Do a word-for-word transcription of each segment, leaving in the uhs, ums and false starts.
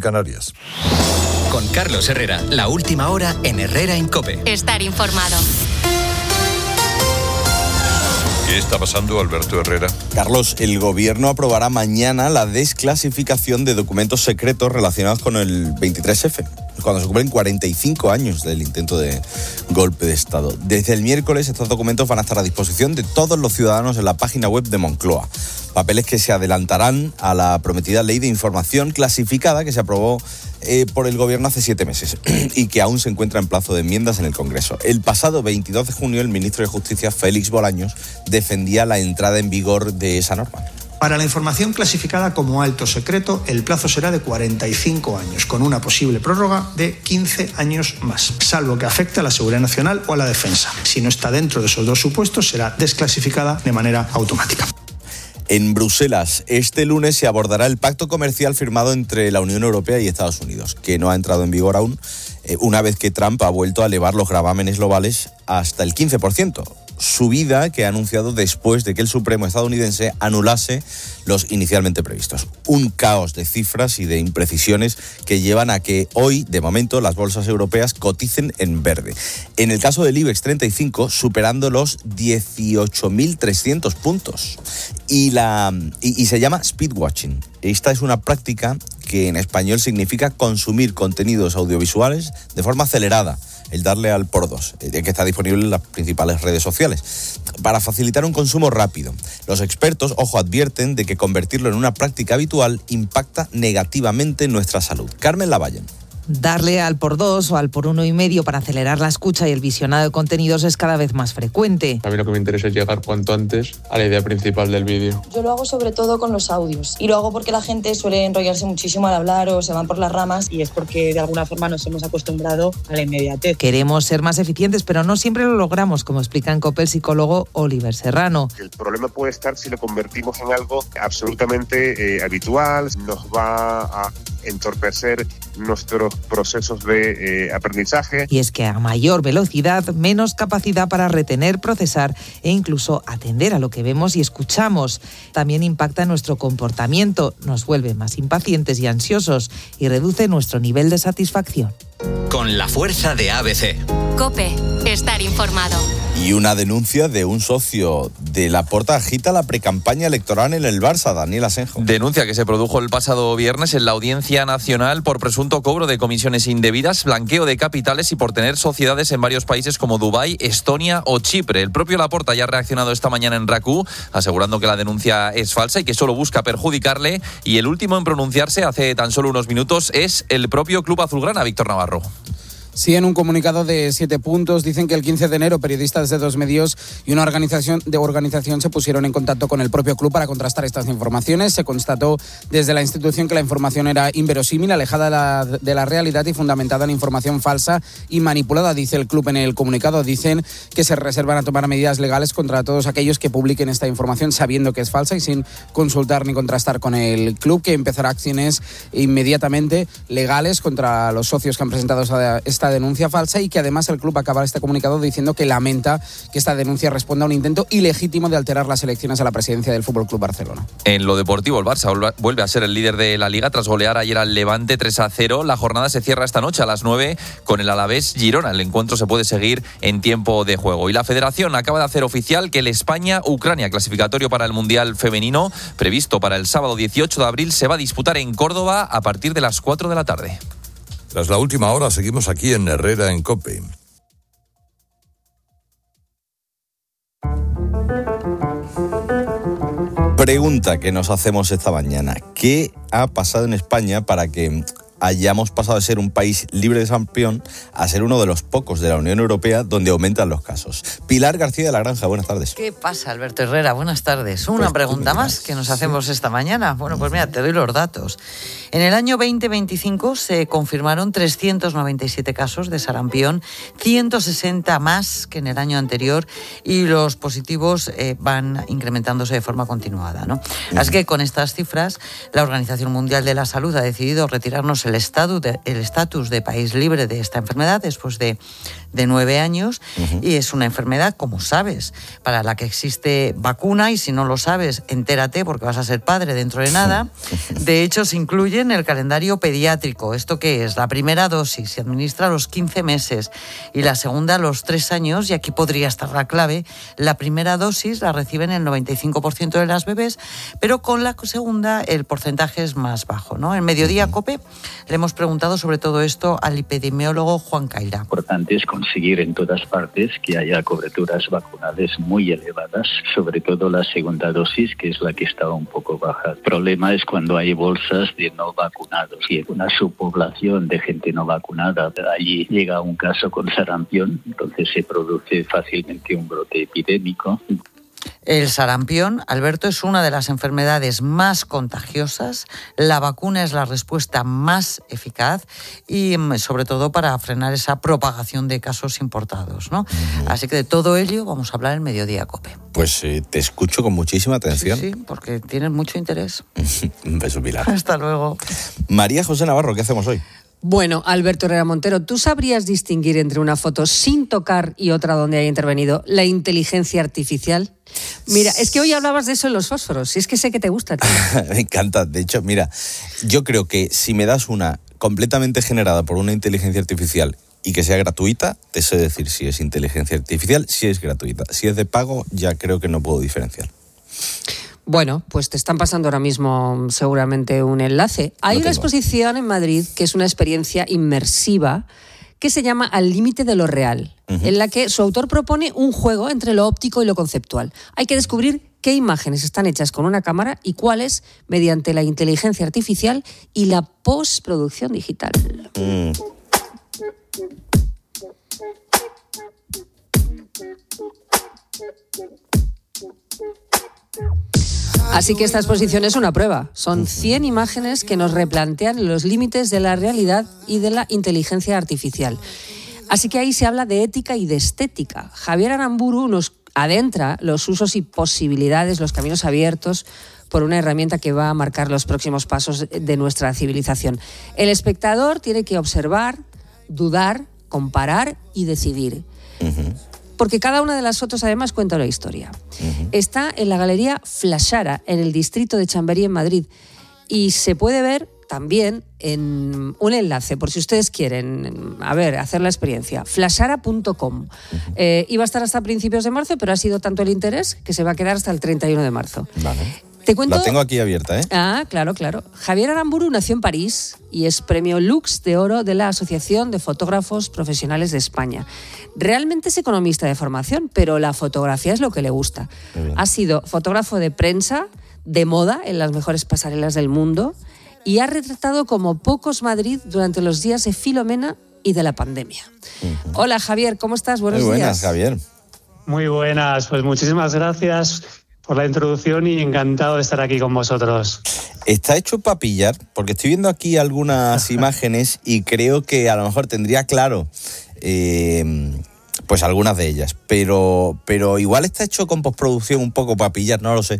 Canarias. Con Carlos Herrera, la última hora en Herrera en COPE. Estar informado. ¿Qué está pasando, Alberto Herrera? Carlos, el gobierno aprobará mañana la desclasificación de documentos secretos relacionados con el veintitrés efe, cuando se cumplen cuarenta y cinco años del intento de golpe de Estado. Desde el miércoles, estos documentos van a estar a disposición de todos los ciudadanos en la página web de Moncloa. Papeles que se adelantarán a la prometida ley de información clasificada que se aprobó eh, por el gobierno hace siete meses y que aún se encuentra en plazo de enmiendas en el Congreso. El pasado veintidós de junio, el ministro de Justicia, Félix Bolaños, defendía la entrada en vigor de esa norma. Para la información clasificada como alto secreto, el plazo será de cuarenta y cinco años, con una posible prórroga de quince años más, salvo que afecte a la seguridad nacional o a la defensa. Si no está dentro de esos dos supuestos, será desclasificada de manera automática. En Bruselas, este lunes se abordará el pacto comercial firmado entre la Unión Europea y Estados Unidos, que no ha entrado en vigor aún, eh, una vez que Trump ha vuelto a elevar los gravámenes globales hasta el quince por ciento. Subida que ha anunciado después de que el Supremo estadounidense anulase los inicialmente previstos. Un caos de cifras y de imprecisiones que llevan a que hoy, de momento, las bolsas europeas coticen en verde. En el caso del IBEX treinta y cinco, superando los dieciocho mil trescientos puntos. Y, la, y, y se llama speedwatching. Esta es una práctica que en español significa consumir contenidos audiovisuales de forma acelerada. El darle al por dos, que está disponible en las principales redes sociales, para facilitar un consumo rápido. Los expertos, ojo, advierten de que convertirlo en una práctica habitual impacta negativamente en nuestra salud. Carmen Lavallen. Darle al por dos o al por uno y medio para acelerar la escucha y el visionado de contenidos es cada vez más frecuente. A mí lo que me interesa es llegar cuanto antes a la idea principal del vídeo. Yo lo hago sobre todo con los audios y lo hago porque la gente suele enrollarse muchísimo al hablar o se van por las ramas y es porque de alguna forma nos hemos acostumbrado a la inmediatez. Queremos ser más eficientes, pero no siempre lo logramos, como explica en COPE el psicólogo Oliver Serrano. El problema puede estar si lo convertimos en algo absolutamente eh, habitual, nos va a entorpecer nuestros procesos de eh, aprendizaje. Y es que a mayor velocidad, menos capacidad para retener, procesar e incluso atender a lo que vemos y escuchamos. También impacta en nuestro comportamiento, nos vuelve más impacientes y ansiosos y reduce nuestro nivel de satisfacción. Con la fuerza de A B C. COPE, estar informado. Y una denuncia de un socio de Laporta agita la precampaña electoral en el Barça, Daniel Asenjo. Denuncia que se produjo el pasado viernes en la Audiencia Nacional por presunto cobro de comisiones indebidas, blanqueo de capitales y por tener sociedades en varios países como Dubái, Estonia o Chipre. El propio Laporta ya ha reaccionado esta mañana en RACU, asegurando que la denuncia es falsa y que solo busca perjudicarle. Y el último en pronunciarse hace tan solo unos minutos es el propio Club Azulgrana, Víctor Navarro. Sí, en un comunicado de siete puntos dicen que el quince de enero periodistas de dos medios y una organización de organización se pusieron en contacto con el propio club para contrastar estas informaciones. Se constató desde la institución que la información era inverosímil, alejada de la, de la realidad y fundamentada en información falsa y manipulada, dice el club en el comunicado. Dicen que se reservan a tomar medidas legales contra todos aquellos que publiquen esta información sabiendo que es falsa y sin consultar ni contrastar con el club, que empezará acciones inmediatamente legales contra los socios que han presentado esta, esta denuncia falsa, y que además el club acaba este comunicado diciendo que lamenta que esta denuncia responda a un intento ilegítimo de alterar las elecciones a la presidencia del F C Barcelona. En lo deportivo, el Barça vuelve a ser el líder de la Liga tras golear ayer al Levante tres a cero. La jornada se cierra esta noche a las nueve con el Alavés Girona. El encuentro se puede seguir en tiempo de juego. Y la Federación acaba de hacer oficial que el España-Ucrania clasificatorio para el Mundial Femenino, previsto para el sábado dieciocho de abril, se va a disputar en Córdoba a partir de las cuatro de la tarde. Tras la última hora, seguimos aquí en Herrera en COPE. Pregunta que nos hacemos esta mañana. ¿Qué ha pasado en España para que hayamos pasado de ser un país libre de sarampión a ser uno de los pocos de la Unión Europea donde aumentan los casos? Pilar García de la Granja, buenas tardes. ¿Qué pasa, Alberto Herrera? Buenas tardes. Una pues pregunta más que nos hacemos esta mañana. Bueno, pues mira, te doy los datos. En el año veinte veinticinco se confirmaron trescientos noventa y siete casos de sarampión, ciento sesenta más que en el año anterior, y los positivos eh, van incrementándose de forma continuada, ¿no? Uh-huh. Así que con estas cifras, la Organización Mundial de la Salud ha decidido retirarnos el estatus de, el estatus de país libre de esta enfermedad después de de nueve años, Ujú. y es una enfermedad, como sabes, para la que existe vacuna, y si no lo sabes, entérate porque vas a ser padre dentro de nada. De hecho, se incluye en el calendario pediátrico. ¿Esto qué es? La primera dosis se administra a los quince meses y la segunda a los tres años, y aquí podría estar la clave. La primera dosis la reciben el noventa y cinco por ciento de las bebés, pero con la segunda el porcentaje es más bajo, ¿no? En Mediodía COPE le hemos preguntado sobre todo esto al epidemiólogo Juan Caira. Lo importante es conseguir en todas partes que haya coberturas vacunales muy elevadas, sobre todo la segunda dosis, que es la que está un poco baja. El problema es cuando hay bolsas de no vacunados y una subpoblación de gente no vacunada. Allí llega un caso con sarampión, entonces se produce fácilmente un brote epidémico. El sarampión, Alberto, es una de las enfermedades más contagiosas. La vacuna es la respuesta más eficaz y sobre todo para frenar esa propagación de casos importados, ¿no? Uh-huh. Así que de todo ello vamos a hablar en Mediodía COPE. Pues eh, te escucho con muchísima atención. Sí, sí, porque tienes mucho interés. Un beso, Pilar. Hasta luego. María José Navarro, ¿qué hacemos hoy? Bueno, Alberto Herrera Montero, ¿tú sabrías distinguir entre una foto sin tocar y otra donde haya intervenido la inteligencia artificial? Mira, es que hoy hablabas de eso en los fósforos, si es que sé que te gusta. Me encanta. De hecho, mira, yo creo que si me das una completamente generada por una inteligencia artificial y que sea gratuita, te sé decir si es inteligencia artificial, si es gratuita. Si es de pago, ya creo que no puedo diferenciar. Bueno, pues te están pasando ahora mismo seguramente un enlace. Hay una exposición en Madrid que es una experiencia inmersiva que se llama Al límite de lo real, uh-huh. en la que su autor propone un juego entre lo óptico y lo conceptual. Hay que descubrir qué imágenes están hechas con una cámara y cuáles mediante la inteligencia artificial y la postproducción digital. Mm. Así que esta exposición es una prueba. Son cien imágenes que nos replantean los límites de la realidad y de la inteligencia artificial. Así que ahí se habla de ética y de estética. Javier Aramburu nos adentra los usos y posibilidades, los caminos abiertos por una herramienta que va a marcar los próximos pasos de nuestra civilización. El espectador tiene que observar, dudar, comparar y decidir. Uh-huh. Porque cada una de las fotos además cuenta una historia. Uh-huh. Está en la Galería Flashara, en el distrito de Chamberí, en Madrid, y se puede ver también en un enlace, por si ustedes quieren, a ver, hacer la experiencia, flashara punto com. Uh-huh. Eh, iba a estar hasta principios de marzo, pero ha sido tanto el interés que se va a quedar hasta el treinta y uno de marzo. Vale. Te cuento... La tengo aquí abierta, ¿eh? Ah, claro, claro. Javier Aramburu nació en París y es premio Lux de Oro de la Asociación de Fotógrafos Profesionales de España. Realmente es economista de formación, pero la fotografía es lo que le gusta. Ha sido fotógrafo de prensa, de moda, en las mejores pasarelas del mundo, y ha retratado como pocos Madrid durante los días de Filomena y de la pandemia. Uh-huh. Hola, Javier, ¿cómo estás? Buenos días. Muy buenas, días. Javier. Muy buenas, pues muchísimas gracias por la introducción y encantado de estar aquí con vosotros. Está hecho para pillar, porque estoy viendo aquí algunas imágenes y creo que a lo mejor tendría claro eh, pues algunas de ellas, pero, pero igual está hecho con postproducción un poco para pillar, no lo sé.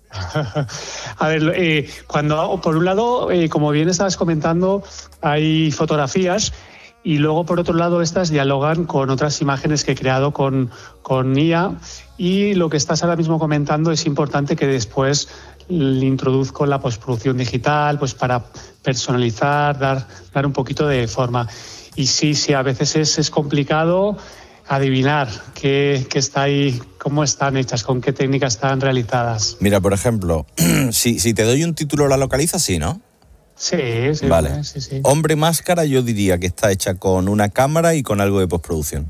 A ver, eh, cuando por un lado, eh, como bien estabas comentando, hay fotografías. Y luego, por otro lado, estas dialogan con otras imágenes que he creado con, con I A. Y lo que estás ahora mismo comentando es importante que después le introduzco la postproducción digital, pues para personalizar, dar, dar un poquito de forma. Y sí, sí, a veces es, es complicado adivinar qué, qué está ahí, cómo están hechas, con qué técnicas están realizadas. Mira, por ejemplo, si, si te doy un título, ¿la localizas? Sí, ¿no? Sí, sí, vale. sí, sí. Hombre máscara, yo diría que está hecha con una cámara y con algo de postproducción.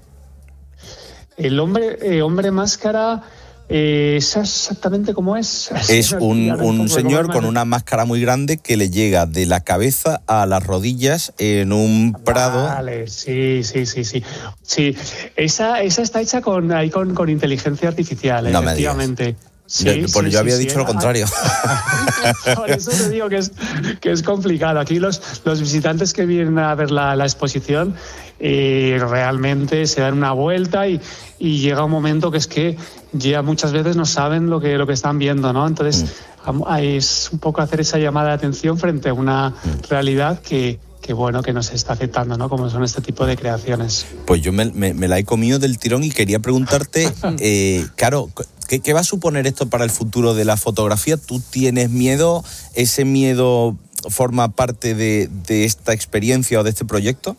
El hombre, eh, hombre máscara, eh, exactamente cómo es. Es un, un señor con una máscara muy grande que le llega de la cabeza a las rodillas en un prado. Vale, sí, sí, sí, sí. Sí, esa, esa está hecha con, ahí con, con inteligencia artificial, no efectivamente. Sí, yo, bueno, sí, yo había sí, dicho sí, lo contrario. Por eso te digo que es, que es complicado. Aquí los, los visitantes que vienen a ver la, la exposición eh, realmente se dan una vuelta y, y llega un momento que es que ya muchas veces no saben lo que, lo que están viendo, ¿no? Entonces mm. es un poco hacer esa llamada de atención frente a una mm. realidad que, que bueno, que nos está afectando, ¿no? Como son este tipo de creaciones. Pues yo me, me, me la he comido del tirón y quería preguntarte, eh, claro, ¿qué, ¿qué va a suponer esto para el futuro de la fotografía? ¿Tú tienes miedo? ¿Ese miedo forma parte de, de esta experiencia o de este proyecto?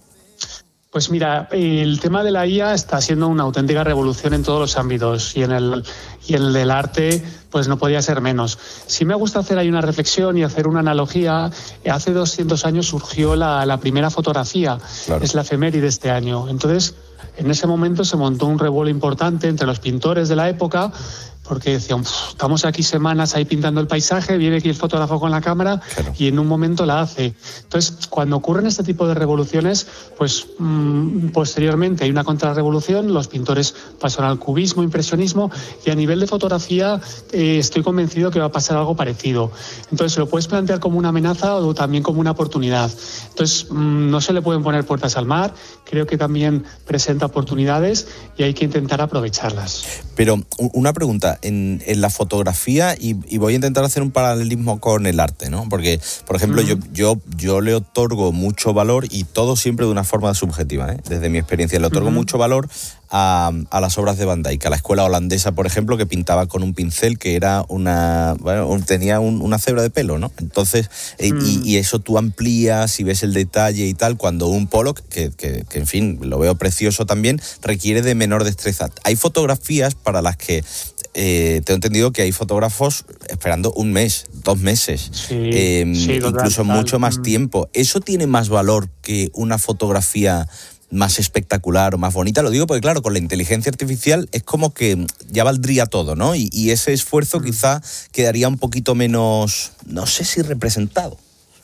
Pues mira, el tema de la I A está siendo una auténtica revolución en todos los ámbitos y en el, y en el del arte pues no podía ser menos. Sí me gusta hacer ahí una reflexión y hacer una analogía. Hace doscientos años surgió la, la primera fotografía, claro. Es la efeméride de este año. Entonces, en ese momento se montó un revuelo importante entre los pintores de la época, porque decían, estamos aquí semanas ahí pintando el paisaje, viene aquí el fotógrafo con la cámara, claro. Y en un momento la hace. Entonces, cuando ocurren este tipo de revoluciones, pues mmm, posteriormente hay una contrarrevolución, los pintores pasan al cubismo, impresionismo, y a nivel de fotografía eh, estoy convencido que va a pasar algo parecido. Entonces, lo puedes plantear como una amenaza o también como una oportunidad. Entonces, mmm, no se le pueden poner puertas al mar, creo que también presenta oportunidades y hay que intentar aprovecharlas. Pero una pregunta, En, en la fotografía, y, y voy a intentar hacer un paralelismo con el arte, ¿no? Porque, por ejemplo, uh-huh. yo, yo, yo le otorgo mucho valor, y todo siempre de una forma subjetiva, ¿eh? Desde mi experiencia, le otorgo uh-huh. mucho valor a, a las obras de Van Dyck, a la escuela holandesa, por ejemplo, que pintaba con un pincel que era una... Bueno, tenía un, una cebra de pelo, ¿no? Entonces, uh-huh. y, y eso tú amplías y ves el detalle y tal, cuando un Pollock, que, que, que en fin, lo veo precioso también, requiere de menor destreza. Hay fotografías para las que Eh, tengo entendido que hay fotógrafos esperando un mes, dos meses, sí, eh, sí, incluso total. mucho más tiempo. ¿Eso tiene más valor que una fotografía más espectacular o más bonita? Lo digo porque, claro, con la inteligencia artificial es como que ya valdría todo, ¿no? Y, y ese esfuerzo quizá quedaría un poquito menos, no sé si representado.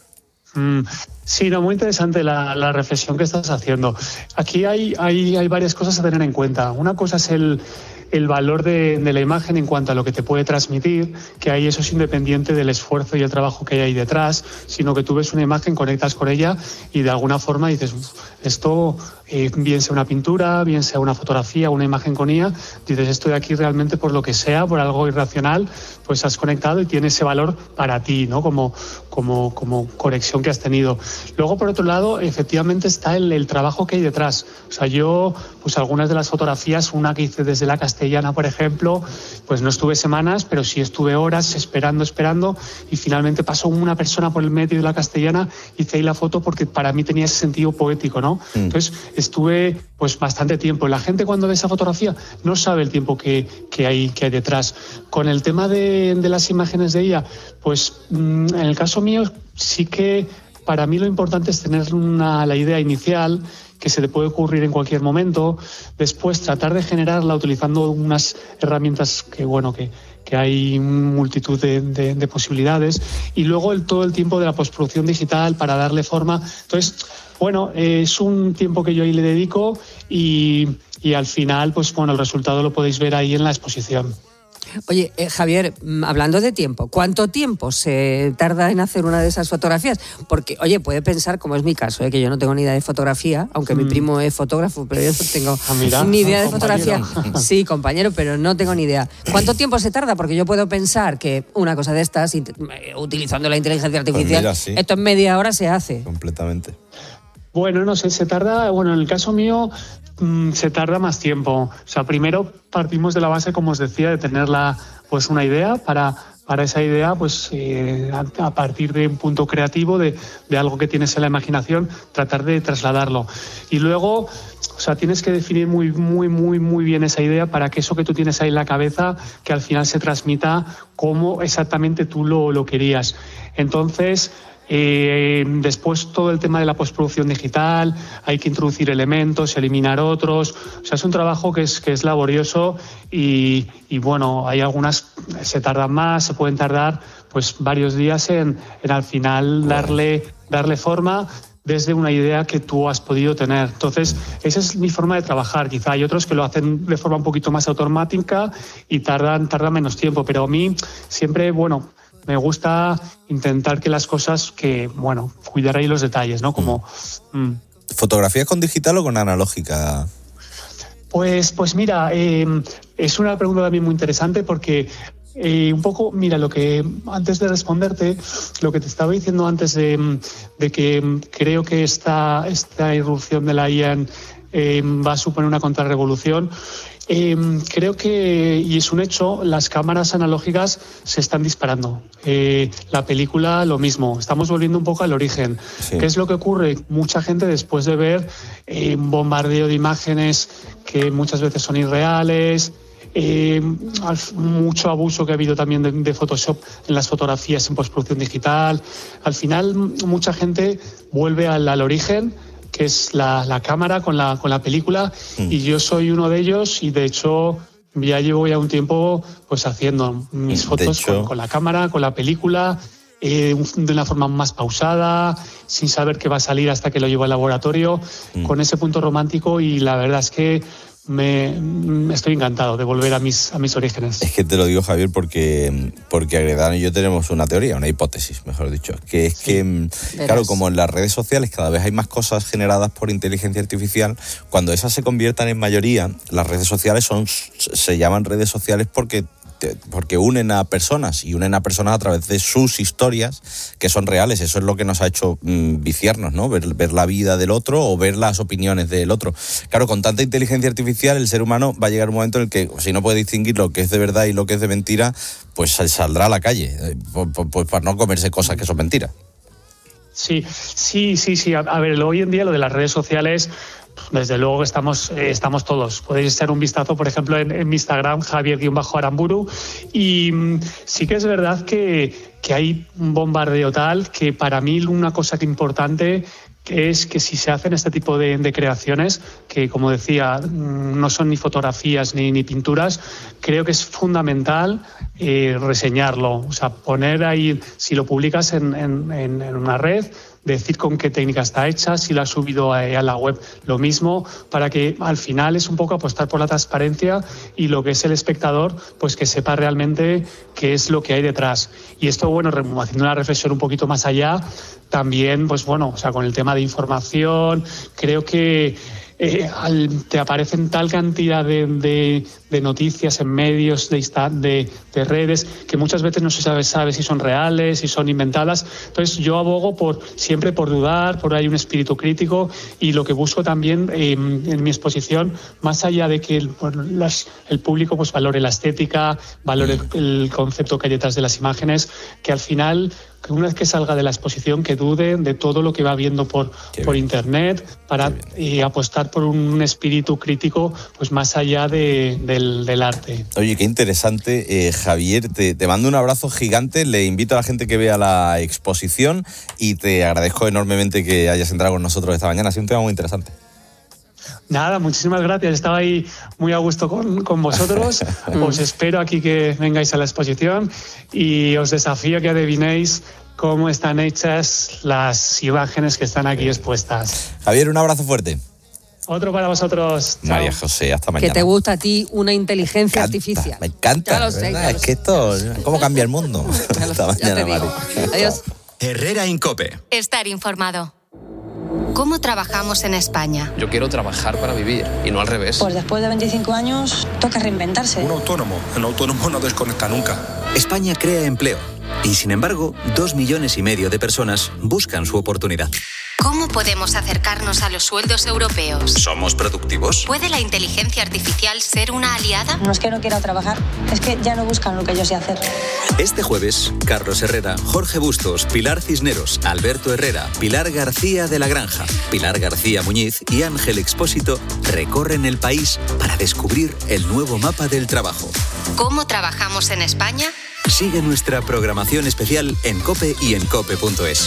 Mm, sí, no, muy interesante la, la reflexión que estás haciendo. Aquí hay, hay, hay varias cosas a tener en cuenta. Una cosa es el... el valor de, de la imagen en cuanto a lo que te puede transmitir, que ahí eso es independiente del esfuerzo y el trabajo que hay ahí detrás, sino que tú ves una imagen, conectas con ella y de alguna forma dices, esto, eh, bien sea una pintura, bien sea una fotografía, una imagen con I A, dices, estoy aquí realmente por lo que sea, por algo irracional, pues has conectado y tiene ese valor para ti, ¿no? Como, como, como conexión que has tenido. Luego, por otro lado, efectivamente está el, el trabajo que hay detrás. O sea, yo, pues algunas de las fotografías, una que hice desde la Castellana, por ejemplo, pues no estuve semanas, pero sí estuve horas esperando, esperando, y finalmente pasó una persona por el medio de la Castellana, hice ahí la foto porque para mí tenía ese sentido poético, ¿no? Mm. Entonces estuve pues bastante tiempo. La gente cuando ve esa fotografía no sabe el tiempo que, que, hay, que hay detrás. Con el tema de, de las imágenes de ella, pues en el caso mío sí que para mí lo importante es tener una, la idea inicial, que se te puede ocurrir en cualquier momento, después tratar de generarla utilizando unas herramientas que, bueno, que, que hay multitud de, de, de posibilidades, y luego el, todo el tiempo de la postproducción digital para darle forma. Entonces, bueno, eh, es un tiempo que yo ahí le dedico y, y al final, pues bueno, el resultado lo podéis ver ahí en la exposición. Oye, eh, Javier, hablando de tiempo, ¿cuánto tiempo se tarda en hacer una de esas fotografías? Porque, oye, puede pensar, como es mi caso, eh, que yo no tengo ni idea de fotografía, aunque mm. mi primo es fotógrafo, pero yo no tengo ah, mira, ni idea de fotografía. Sí, compañero, pero no tengo ni idea. ¿Cuánto tiempo se tarda? Porque yo puedo pensar que una cosa de estas, utilizando la inteligencia artificial, pues mira, sí. Esto en media hora se hace. Completamente. Bueno, no sé, se tarda, bueno, en el caso mío mmm, se tarda más tiempo. O sea, primero partimos de la base, como os decía, de tener la, pues una idea para, para esa idea, pues eh, a, a partir de un punto creativo, de, de algo que tienes en la imaginación, tratar de trasladarlo. Y luego, o sea, tienes que definir muy, muy, muy, muy bien esa idea para que eso que tú tienes ahí en la cabeza, que al final se transmita como exactamente tú lo, lo querías. Entonces, Eh, después todo el tema de la postproducción digital, hay que introducir elementos, eliminar otros, o sea, es un trabajo que es, que es laborioso y, y bueno, hay algunas se tardan más, se pueden tardar pues varios días en, en al final darle, darle forma desde una idea que tú has podido tener. Entonces, esa es mi forma de trabajar. Quizá hay otros que lo hacen de forma un poquito más automática y tardan, tardan menos tiempo, pero a mí siempre, bueno, me gusta intentar que las cosas, que, bueno, cuidar ahí los detalles, ¿no? Como... Mm. ¿Fotografías con digital o con analógica? Pues, pues mira, eh, es una pregunta también muy interesante porque Eh, un poco, mira, lo que antes de responderte, lo que te estaba diciendo antes de, de que creo que esta, esta irrupción de la I A eh, va a suponer una contrarrevolución. Eh, creo que, y es un hecho, las cámaras analógicas se están disparando. Eh, la película, lo mismo. Estamos volviendo un poco al origen. Sí. ¿Qué es lo que ocurre? Mucha gente, después de ver eh, un bombardeo de imágenes que muchas veces son irreales, Eh, mucho abuso que ha habido también de, de Photoshop en las fotografías en postproducción digital. Al final, mucha gente vuelve al, al origen, que es la, la cámara con la, con la película, mm. y yo soy uno de ellos, y de hecho ya llevo ya un tiempo pues haciendo mis fotos hecho... con, con la cámara, con la película, eh, de una forma más pausada, sin saber qué va a salir hasta que lo llevo al laboratorio, mm. con ese punto romántico, y la verdad es que Me, me estoy encantado de volver a mis, a mis orígenes. Es que te lo digo, Javier, porque, porque Agredano y yo tenemos una teoría, una hipótesis, mejor dicho, que es sí, que, verás. Claro, como en las redes sociales cada vez hay más cosas generadas por inteligencia artificial, cuando esas se conviertan en mayoría, las redes sociales son se llaman redes sociales porque porque unen a personas y unen a personas a través de sus historias que son reales. Eso es lo que nos ha hecho mmm, viciarnos, ¿no? Ver, ver la vida del otro o ver las opiniones del otro. Claro, con tanta inteligencia artificial el ser humano va a llegar un momento en el que, si no puede distinguir lo que es de verdad y lo que es de mentira, pues saldrá a la calle, pues para no comerse cosas que son mentiras. Sí, sí, sí, sí. A, a ver, hoy en día lo de las redes sociales, desde luego que estamos, eh, estamos todos. Podéis echar un vistazo, por ejemplo, en, en mi Instagram, Javier-Aramburu, y mmm, sí que es verdad que, que hay un bombardeo tal que para mí una cosa que importante que es que si se hacen este tipo de, de creaciones, que como decía, no son ni fotografías ni, ni pinturas, creo que es fundamental eh, reseñarlo. O sea, poner ahí, si lo publicas en, en, en una red, decir con qué técnica está hecha, si la has subido a, a la web, lo mismo, para que al final es un poco apostar por la transparencia y lo que es el espectador, pues que sepa realmente qué es lo que hay detrás. Y esto, bueno, haciendo una reflexión un poquito más allá, también, pues bueno, o sea, con el tema de información, creo que Eh, al, te aparecen tal cantidad de, de, de noticias en medios, de, de, de redes, que muchas veces no se sabe, sabe si son reales, si son inventadas. Entonces yo abogo por siempre por dudar, por ahí un espíritu crítico, y lo que busco también eh, en mi exposición, más allá de que el, bueno, las, el público pues valore la estética, valore el, el concepto que hay detrás de las imágenes, que al final, que una vez que salga de la exposición, que duden de todo lo que va viendo por, por internet, para eh, apostar por un espíritu crítico pues más allá de, del, del arte. Oye, qué interesante, eh, Javier, te, te mando un abrazo gigante, le invito a la gente que vea la exposición y te agradezco enormemente que hayas entrado con nosotros esta mañana, ha sido un tema muy interesante. Nada, muchísimas gracias. Estaba ahí muy a gusto con, con vosotros. Os espero aquí que vengáis a la exposición y os desafío que adivinéis cómo están hechas las imágenes que están aquí expuestas. Javier, un abrazo fuerte. Otro para vosotros. Chao. María José, hasta mañana. Que te gusta a ti una inteligencia me encanta, artificial. Me encanta. Ya lo sé, ya es lo que esto, ¿cómo cambia el mundo? Hasta mañana, María. Adiós. Herrera Incope. Estar informado. ¿Cómo trabajamos en España? Yo quiero trabajar para vivir y no al revés. Pues después de veinticinco años toca reinventarse. Un autónomo, un autónomo no desconecta nunca. España crea empleo y, sin embargo, dos millones y medio de personas buscan su oportunidad. ¿Cómo podemos acercarnos a los sueldos europeos? ¿Somos productivos? ¿Puede la inteligencia artificial ser una aliada? No es que no quiera trabajar, es que ya no buscan lo que yo sé hacer. Este jueves, Carlos Herrera, Jorge Bustos, Pilar Cisneros, Alberto Herrera, Pilar García de la Granja, Pilar García Muñiz y Ángel Expósito recorren el país para descubrir el nuevo mapa del trabajo. ¿Cómo trabajamos en España? Sigue nuestra programación especial en COPE y en cope punto es.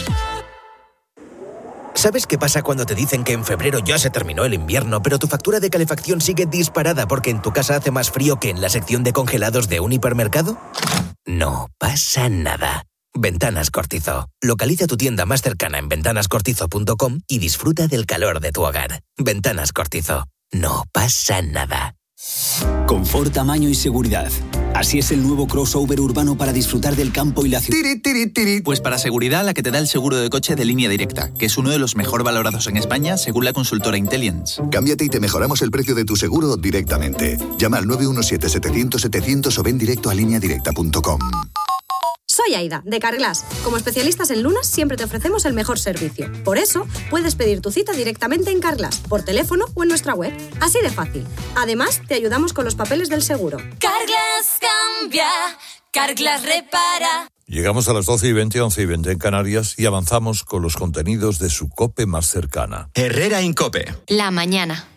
¿Sabes qué pasa cuando te dicen que en febrero ya se terminó el invierno, pero tu factura de calefacción sigue disparada porque en tu casa hace más frío que en la sección de congelados de un hipermercado? No pasa nada. Ventanas Cortizo. Localiza tu tienda más cercana en ventanas cortizo punto com y disfruta del calor de tu hogar. Ventanas Cortizo. No pasa nada. Confort, tamaño y seguridad. Así es el nuevo crossover urbano para disfrutar del campo y la ciudad. Tiri, tiri, tiri. Pues para seguridad, la que te da el seguro de coche de Línea Directa, que es uno de los mejor valorados en España según la consultora Intelliance. Cámbiate y te mejoramos el precio de tu seguro directamente. Llama al nueve uno siete, setecientos, setecientos o ven directo a línea directa punto com. Soy Aida, de Carglass. Como especialistas en lunas, siempre te ofrecemos el mejor servicio. Por eso, puedes pedir tu cita directamente en Carglass, por teléfono o en nuestra web. Así de fácil. Además, te ayudamos con los papeles del seguro. Carglass cambia, Carglass repara. Llegamos a las doce y veinte, once y veinte en Canarias y avanzamos con los contenidos de su COPE más cercana. Herrera Incope. La mañana.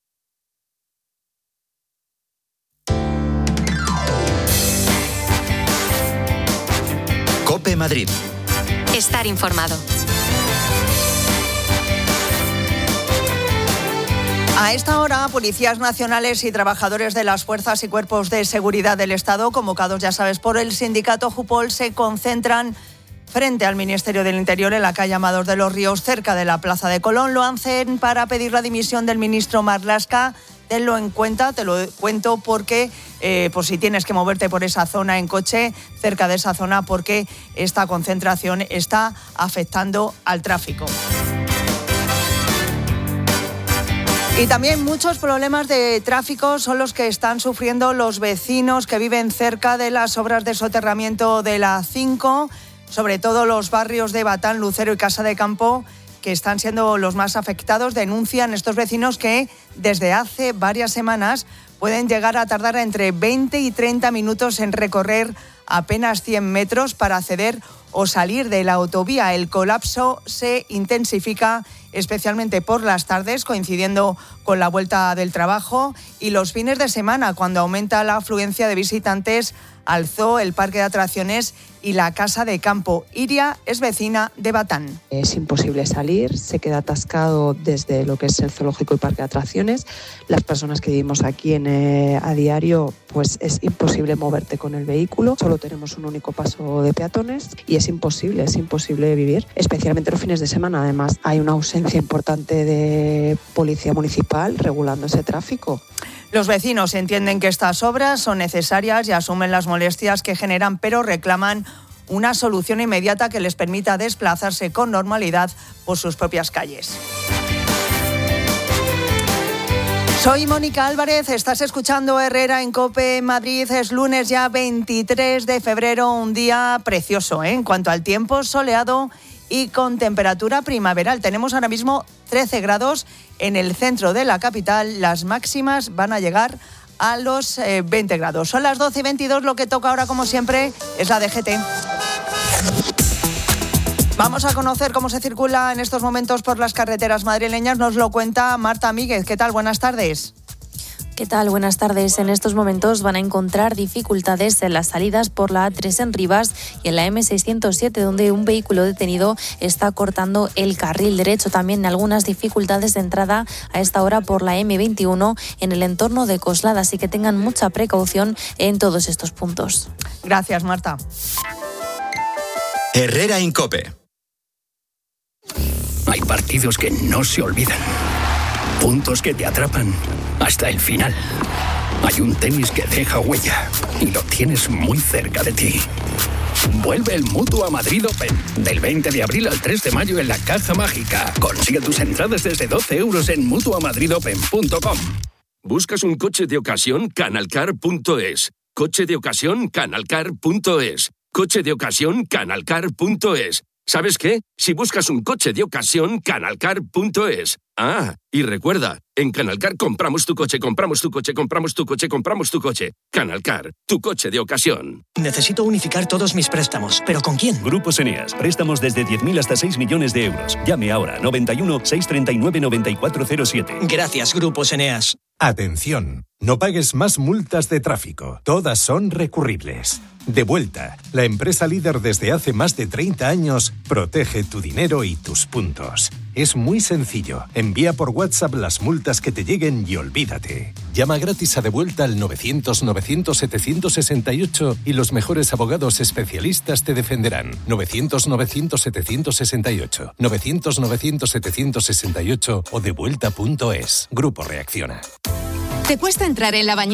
COPE Madrid. Estar informado. A esta hora, policías nacionales y trabajadores de las fuerzas y cuerpos de seguridad del Estado, convocados, ya sabes, por el sindicato Jupol, se concentran frente al Ministerio del Interior en la calle Amador de los Ríos, cerca de la Plaza de Colón. Lo hacen para pedir la dimisión del ministro Marlaska. Tenlo en cuenta, te lo cuento porque, eh, por si tienes que moverte por esa zona en coche, cerca de esa zona, porque esta concentración está afectando al tráfico. Y también muchos problemas de tráfico son los que están sufriendo los vecinos que viven cerca de las obras de soterramiento de la A cinco, sobre todo los barrios de Batán, Lucero y Casa de Campo, que están siendo los más afectados. Denuncian estos vecinos que desde hace varias semanas pueden llegar a tardar entre veinte y treinta minutos en recorrer apenas cien metros para acceder o salir de la autovía. El colapso se intensifica especialmente por las tardes, coincidiendo con la vuelta del trabajo, y los fines de semana, cuando aumenta la afluencia de visitantes al zoo, el parque de atracciones y la Casa de Campo. Iria es vecina de Batán. Es imposible salir, se queda atascado desde lo que es el zoológico y parque de atracciones. Las personas que vivimos aquí en, eh, a diario, pues es imposible moverte con el vehículo. Solo tenemos un único paso de peatones y es imposible, es imposible vivir, especialmente los fines de semana. Además, hay una ausencia importante de policía municipal regulando ese tráfico. Los vecinos entienden que estas obras son necesarias y asumen las molestias que generan, pero reclaman una solución inmediata que les permita desplazarse con normalidad por sus propias calles. Soy Mónica Álvarez, estás escuchando Herrera en COPE Madrid. Es lunes ya veintitrés de febrero, un día precioso, ¿eh? En cuanto al tiempo, soleado y con temperatura primaveral. Tenemos ahora mismo trece grados en el centro de la capital. Las máximas van a llegar a los eh, veinte grados. Son las doce y veintidós, lo que toca ahora, como siempre, es la D G T. Vamos a conocer cómo se circula en estos momentos por las carreteras madrileñas. Nos lo cuenta Marta Míguez. ¿Qué tal? Buenas tardes. ¿Qué tal? Buenas tardes. En estos momentos van a encontrar dificultades en las salidas por la A tres en Rivas y en la eme seiscientos siete, donde un vehículo detenido está cortando el carril derecho. También algunas dificultades de entrada a esta hora por la eme veintiuno en el entorno de Coslada, así que tengan mucha precaución en todos estos puntos. Gracias, Marta. Herrera Incope. Hay partidos que no se olvidan. Puntos que te atrapan hasta el final. Hay un tenis que deja huella y lo tienes muy cerca de ti. Vuelve el Mutua Madrid Open del veinte de abril al tres de mayo en la Caja Mágica. Consigue tus entradas desde doce euros en mutua madrid open punto com. ¿Buscas un coche de ocasión? canalcar punto es. Coche de ocasión, canalcar punto es. Coche de ocasión, canalcar punto es. ¿Sabes qué? Si buscas un coche de ocasión, canalcar punto es. Ah, y recuerda, en Canalcar compramos tu coche, compramos tu coche, compramos tu coche, compramos tu coche. Canalcar, tu coche de ocasión. Necesito unificar todos mis préstamos, ¿pero con quién? Grupos Eneas, préstamos desde diez mil hasta seis millones de euros. Llame ahora, noventa y uno, seiscientos treinta y nueve, noventa y cuatro cero siete. Gracias, Grupos Eneas. Atención, no pagues más multas de tráfico. Todas son recurribles. Devuelta, la empresa líder desde hace más de treinta años, protege tu dinero y tus puntos. Es muy sencillo. Envía por WhatsApp las multas que te lleguen y olvídate. Llama gratis a Devuelta al novecientos, novecientos, setecientos sesenta y ocho y los mejores abogados especialistas te defenderán. novecientos, novecientos, setecientos sesenta y ocho. novecientos, novecientos, setecientos sesenta y ocho o devuelta punto es. Grupo Reacciona. ¿Te cuesta entrar en la bañera?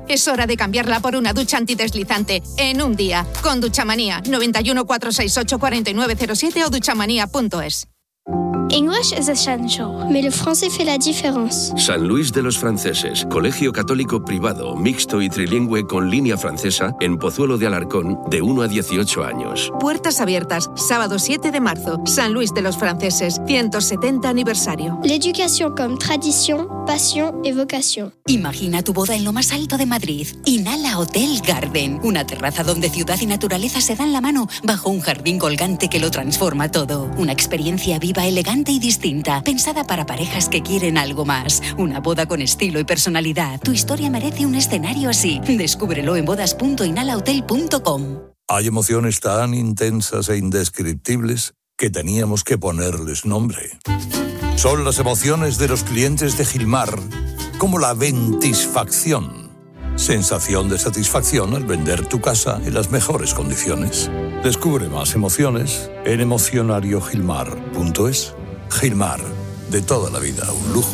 Es hora de cambiarla por una ducha antideslizante en un día. Con Duchamanía. noventa y uno, cuatrocientos sesenta y ocho, cuarenta y nueve cero siete o duchamanía punto es. English is essential, mais le français fait la différence. San Luis de los Franceses, colegio católico privado, mixto y trilingüe con línea francesa en Pozuelo de Alarcón, de uno a dieciocho años. Puertas abiertas, sábado siete de marzo, San Luis de los Franceses, ciento setenta aniversario. L'éducation comme tradition, passion et vocation. Imagina tu boda en lo más alto de Madrid. Inhala Hotel Garden, una terraza donde ciudad y naturaleza se dan la mano bajo un jardín colgante que lo transforma todo. Una experiencia viva, elegante y distinta, pensada para parejas que quieren algo más. Una boda con estilo y personalidad. Tu historia merece un escenario así. Descúbrelo en bodas punto inhalahotel punto com. Hay emociones tan intensas e indescriptibles que teníamos que ponerles nombre. Son las emociones de los clientes de Gilmar, como la ventisfacción. Sensación de satisfacción al vender tu casa en las mejores condiciones. Descubre más emociones en emocionario gilmar punto es. Gilmar, de toda la vida, un lujo.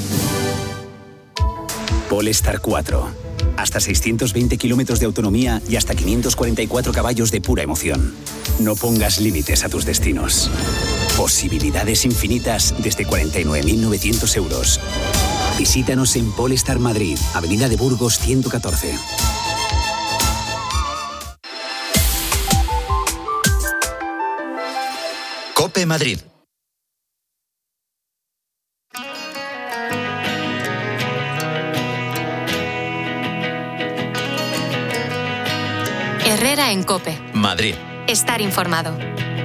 Polestar cuatro. Hasta seiscientos veinte kilómetros de autonomía y hasta quinientos cuarenta y cuatro caballos de pura emoción. No pongas límites a tus destinos. Posibilidades infinitas desde cuarenta y nueve mil novecientos euros. Visítanos en Polestar Madrid, Avenida de Burgos ciento catorce. COPE Madrid. Herrera en COPE. Madrid. Estar informado.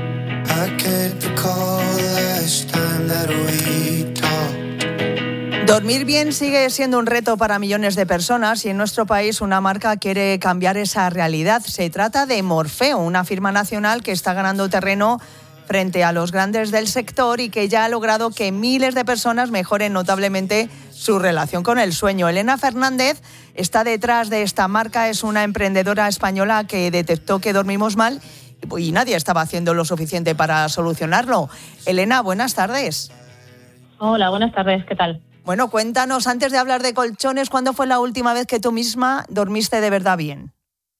Dormir bien sigue siendo un reto para millones de personas y en nuestro país una marca quiere cambiar esa realidad. Se trata de Morfeo, una firma nacional que está ganando terreno frente a los grandes del sector y que ya ha logrado que miles de personas mejoren notablemente su relación con el sueño. Elena Fernández está detrás de esta marca, es una emprendedora española que detectó que dormimos mal y nadie estaba haciendo lo suficiente para solucionarlo. Elena, buenas tardes. Hola, buenas tardes, ¿qué tal? Bueno, cuéntanos, antes de hablar de colchones, ¿cuándo fue la última vez que tú misma dormiste de verdad bien?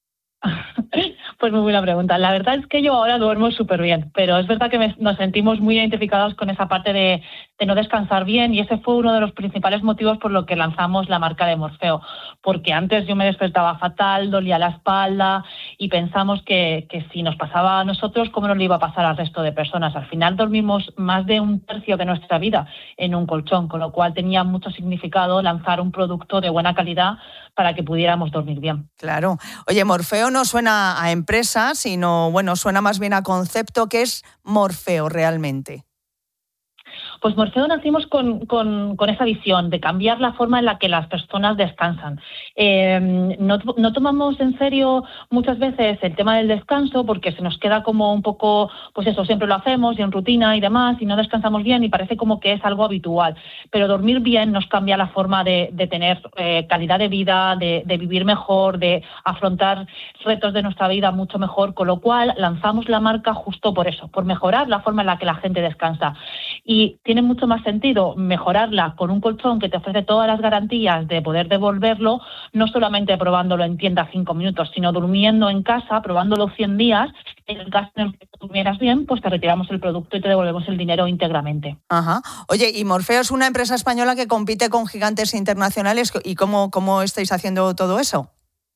Pues muy buena pregunta. La verdad es que yo ahora duermo súper bien, pero es verdad que me, nos sentimos muy identificados con esa parte de, de no descansar bien y ese fue uno de los principales motivos por lo que lanzamos la marca de Morfeo, porque antes yo me despertaba fatal, dolía la espalda y pensamos que, que si nos pasaba a nosotros, ¿cómo nos le iba a pasar al resto de personas? Al final dormimos más de un tercio de nuestra vida en un colchón, con lo cual tenía mucho significado lanzar un producto de buena calidad para que pudiéramos dormir bien. Claro. Oye, Morfeo no suena a empresa, sino, bueno, suena más bien a concepto. ¿Qué es Morfeo realmente? Pues Morfeo nacimos con, con, con esa visión de cambiar la forma en la que las personas descansan. Eh, no, no tomamos en serio muchas veces el tema del descanso porque se nos queda como un poco, pues eso, siempre lo hacemos y en rutina y demás y no descansamos bien y parece como que es algo habitual. Pero dormir bien nos cambia la forma de, de tener eh, calidad de vida, de, de vivir mejor, de afrontar retos de nuestra vida mucho mejor, con lo cual lanzamos la marca justo por eso, por mejorar la forma en la que la gente descansa. Y tiene mucho más sentido mejorarla con un colchón que te ofrece todas las garantías de poder devolverlo, no solamente probándolo en tienda cinco minutos, sino durmiendo en casa, probándolo cien días, en el caso en el que durmieras bien, pues te retiramos el producto y te devolvemos el dinero íntegramente. Ajá. Oye, y Morfeo es una empresa española que compite con gigantes internacionales, ¿y cómo, cómo estáis haciendo todo eso?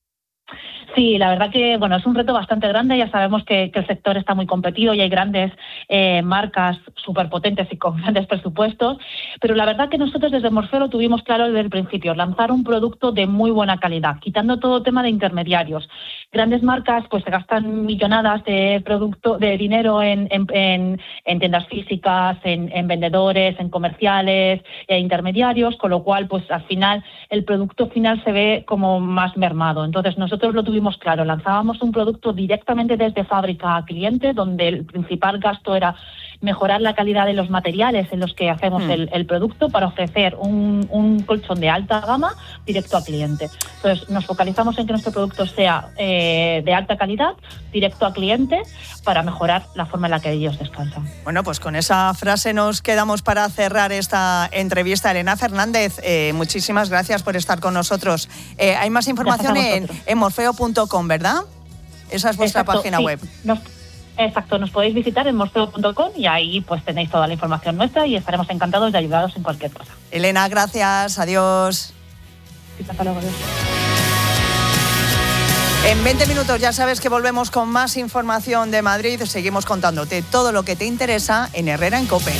Sí, la verdad que bueno es un reto bastante grande. Ya sabemos que, que el sector está muy competido y hay grandes eh, marcas súper potentes y con grandes presupuestos, pero la verdad que nosotros desde Morfeo lo tuvimos claro desde el principio, lanzar un producto de muy buena calidad, quitando todo tema de intermediarios. Grandes marcas pues se gastan millonadas de producto, de dinero en, en, en, en tiendas físicas, en, en vendedores, en comerciales, e intermediarios, con lo cual pues al final el producto final se ve como más mermado. Entonces nosotros lo tuvimos claro, lanzábamos un producto directamente desde fábrica a cliente, donde el principal gasto era mejorar la calidad de los materiales en los que hacemos mm. el, el producto para ofrecer un, un colchón de alta gama directo al cliente. Entonces, nos focalizamos en que nuestro producto sea eh, de alta calidad, directo al cliente, para mejorar la forma en la que ellos descansan. Bueno, pues con esa frase nos quedamos para cerrar esta entrevista. Elena Fernández, eh, muchísimas gracias por estar con nosotros. Eh, hay más información en, en morfeo punto com, ¿verdad? Esa es vuestra Exacto, página sí. web. Nos, exacto, nos podéis visitar en morfeo punto com y ahí pues tenéis toda la información nuestra y estaremos encantados de ayudaros en cualquier cosa. Elena, gracias. Adiós. Sí, hasta luego, adiós. En veinte minutos ya sabes que volvemos con más información de Madrid. Seguimos contándote todo lo que te interesa en Herrera en COPE.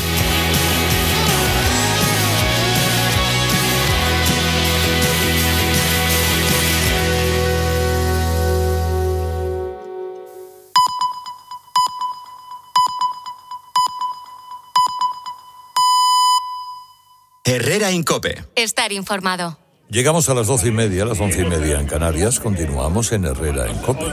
Herrera en COPE. Estar informado. Llegamos a las doce y media, a las once y media en Canarias. Continuamos en Herrera en COPE.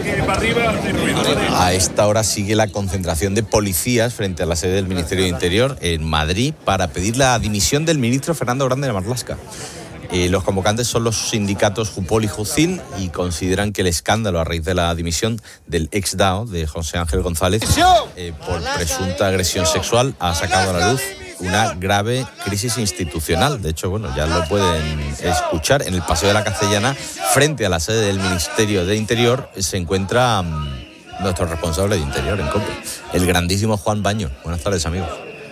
A esta hora sigue la concentración de policías frente a la sede del Ministerio de Interior en Madrid para pedir la dimisión del ministro Fernando Grande Marlaska. Eh, los convocantes son los sindicatos Jupol y Jucil y consideran que el escándalo a raíz de la dimisión del ex D A O, de José Ángel González, eh, por presunta agresión sexual, ha sacado a la luz una grave crisis institucional. De hecho, bueno, ya lo pueden escuchar en el Paseo de la Castellana, frente a la sede del Ministerio de Interior, se encuentra um, nuestro responsable de Interior en COPE, el grandísimo Juan Baño. Buenas tardes, amigos.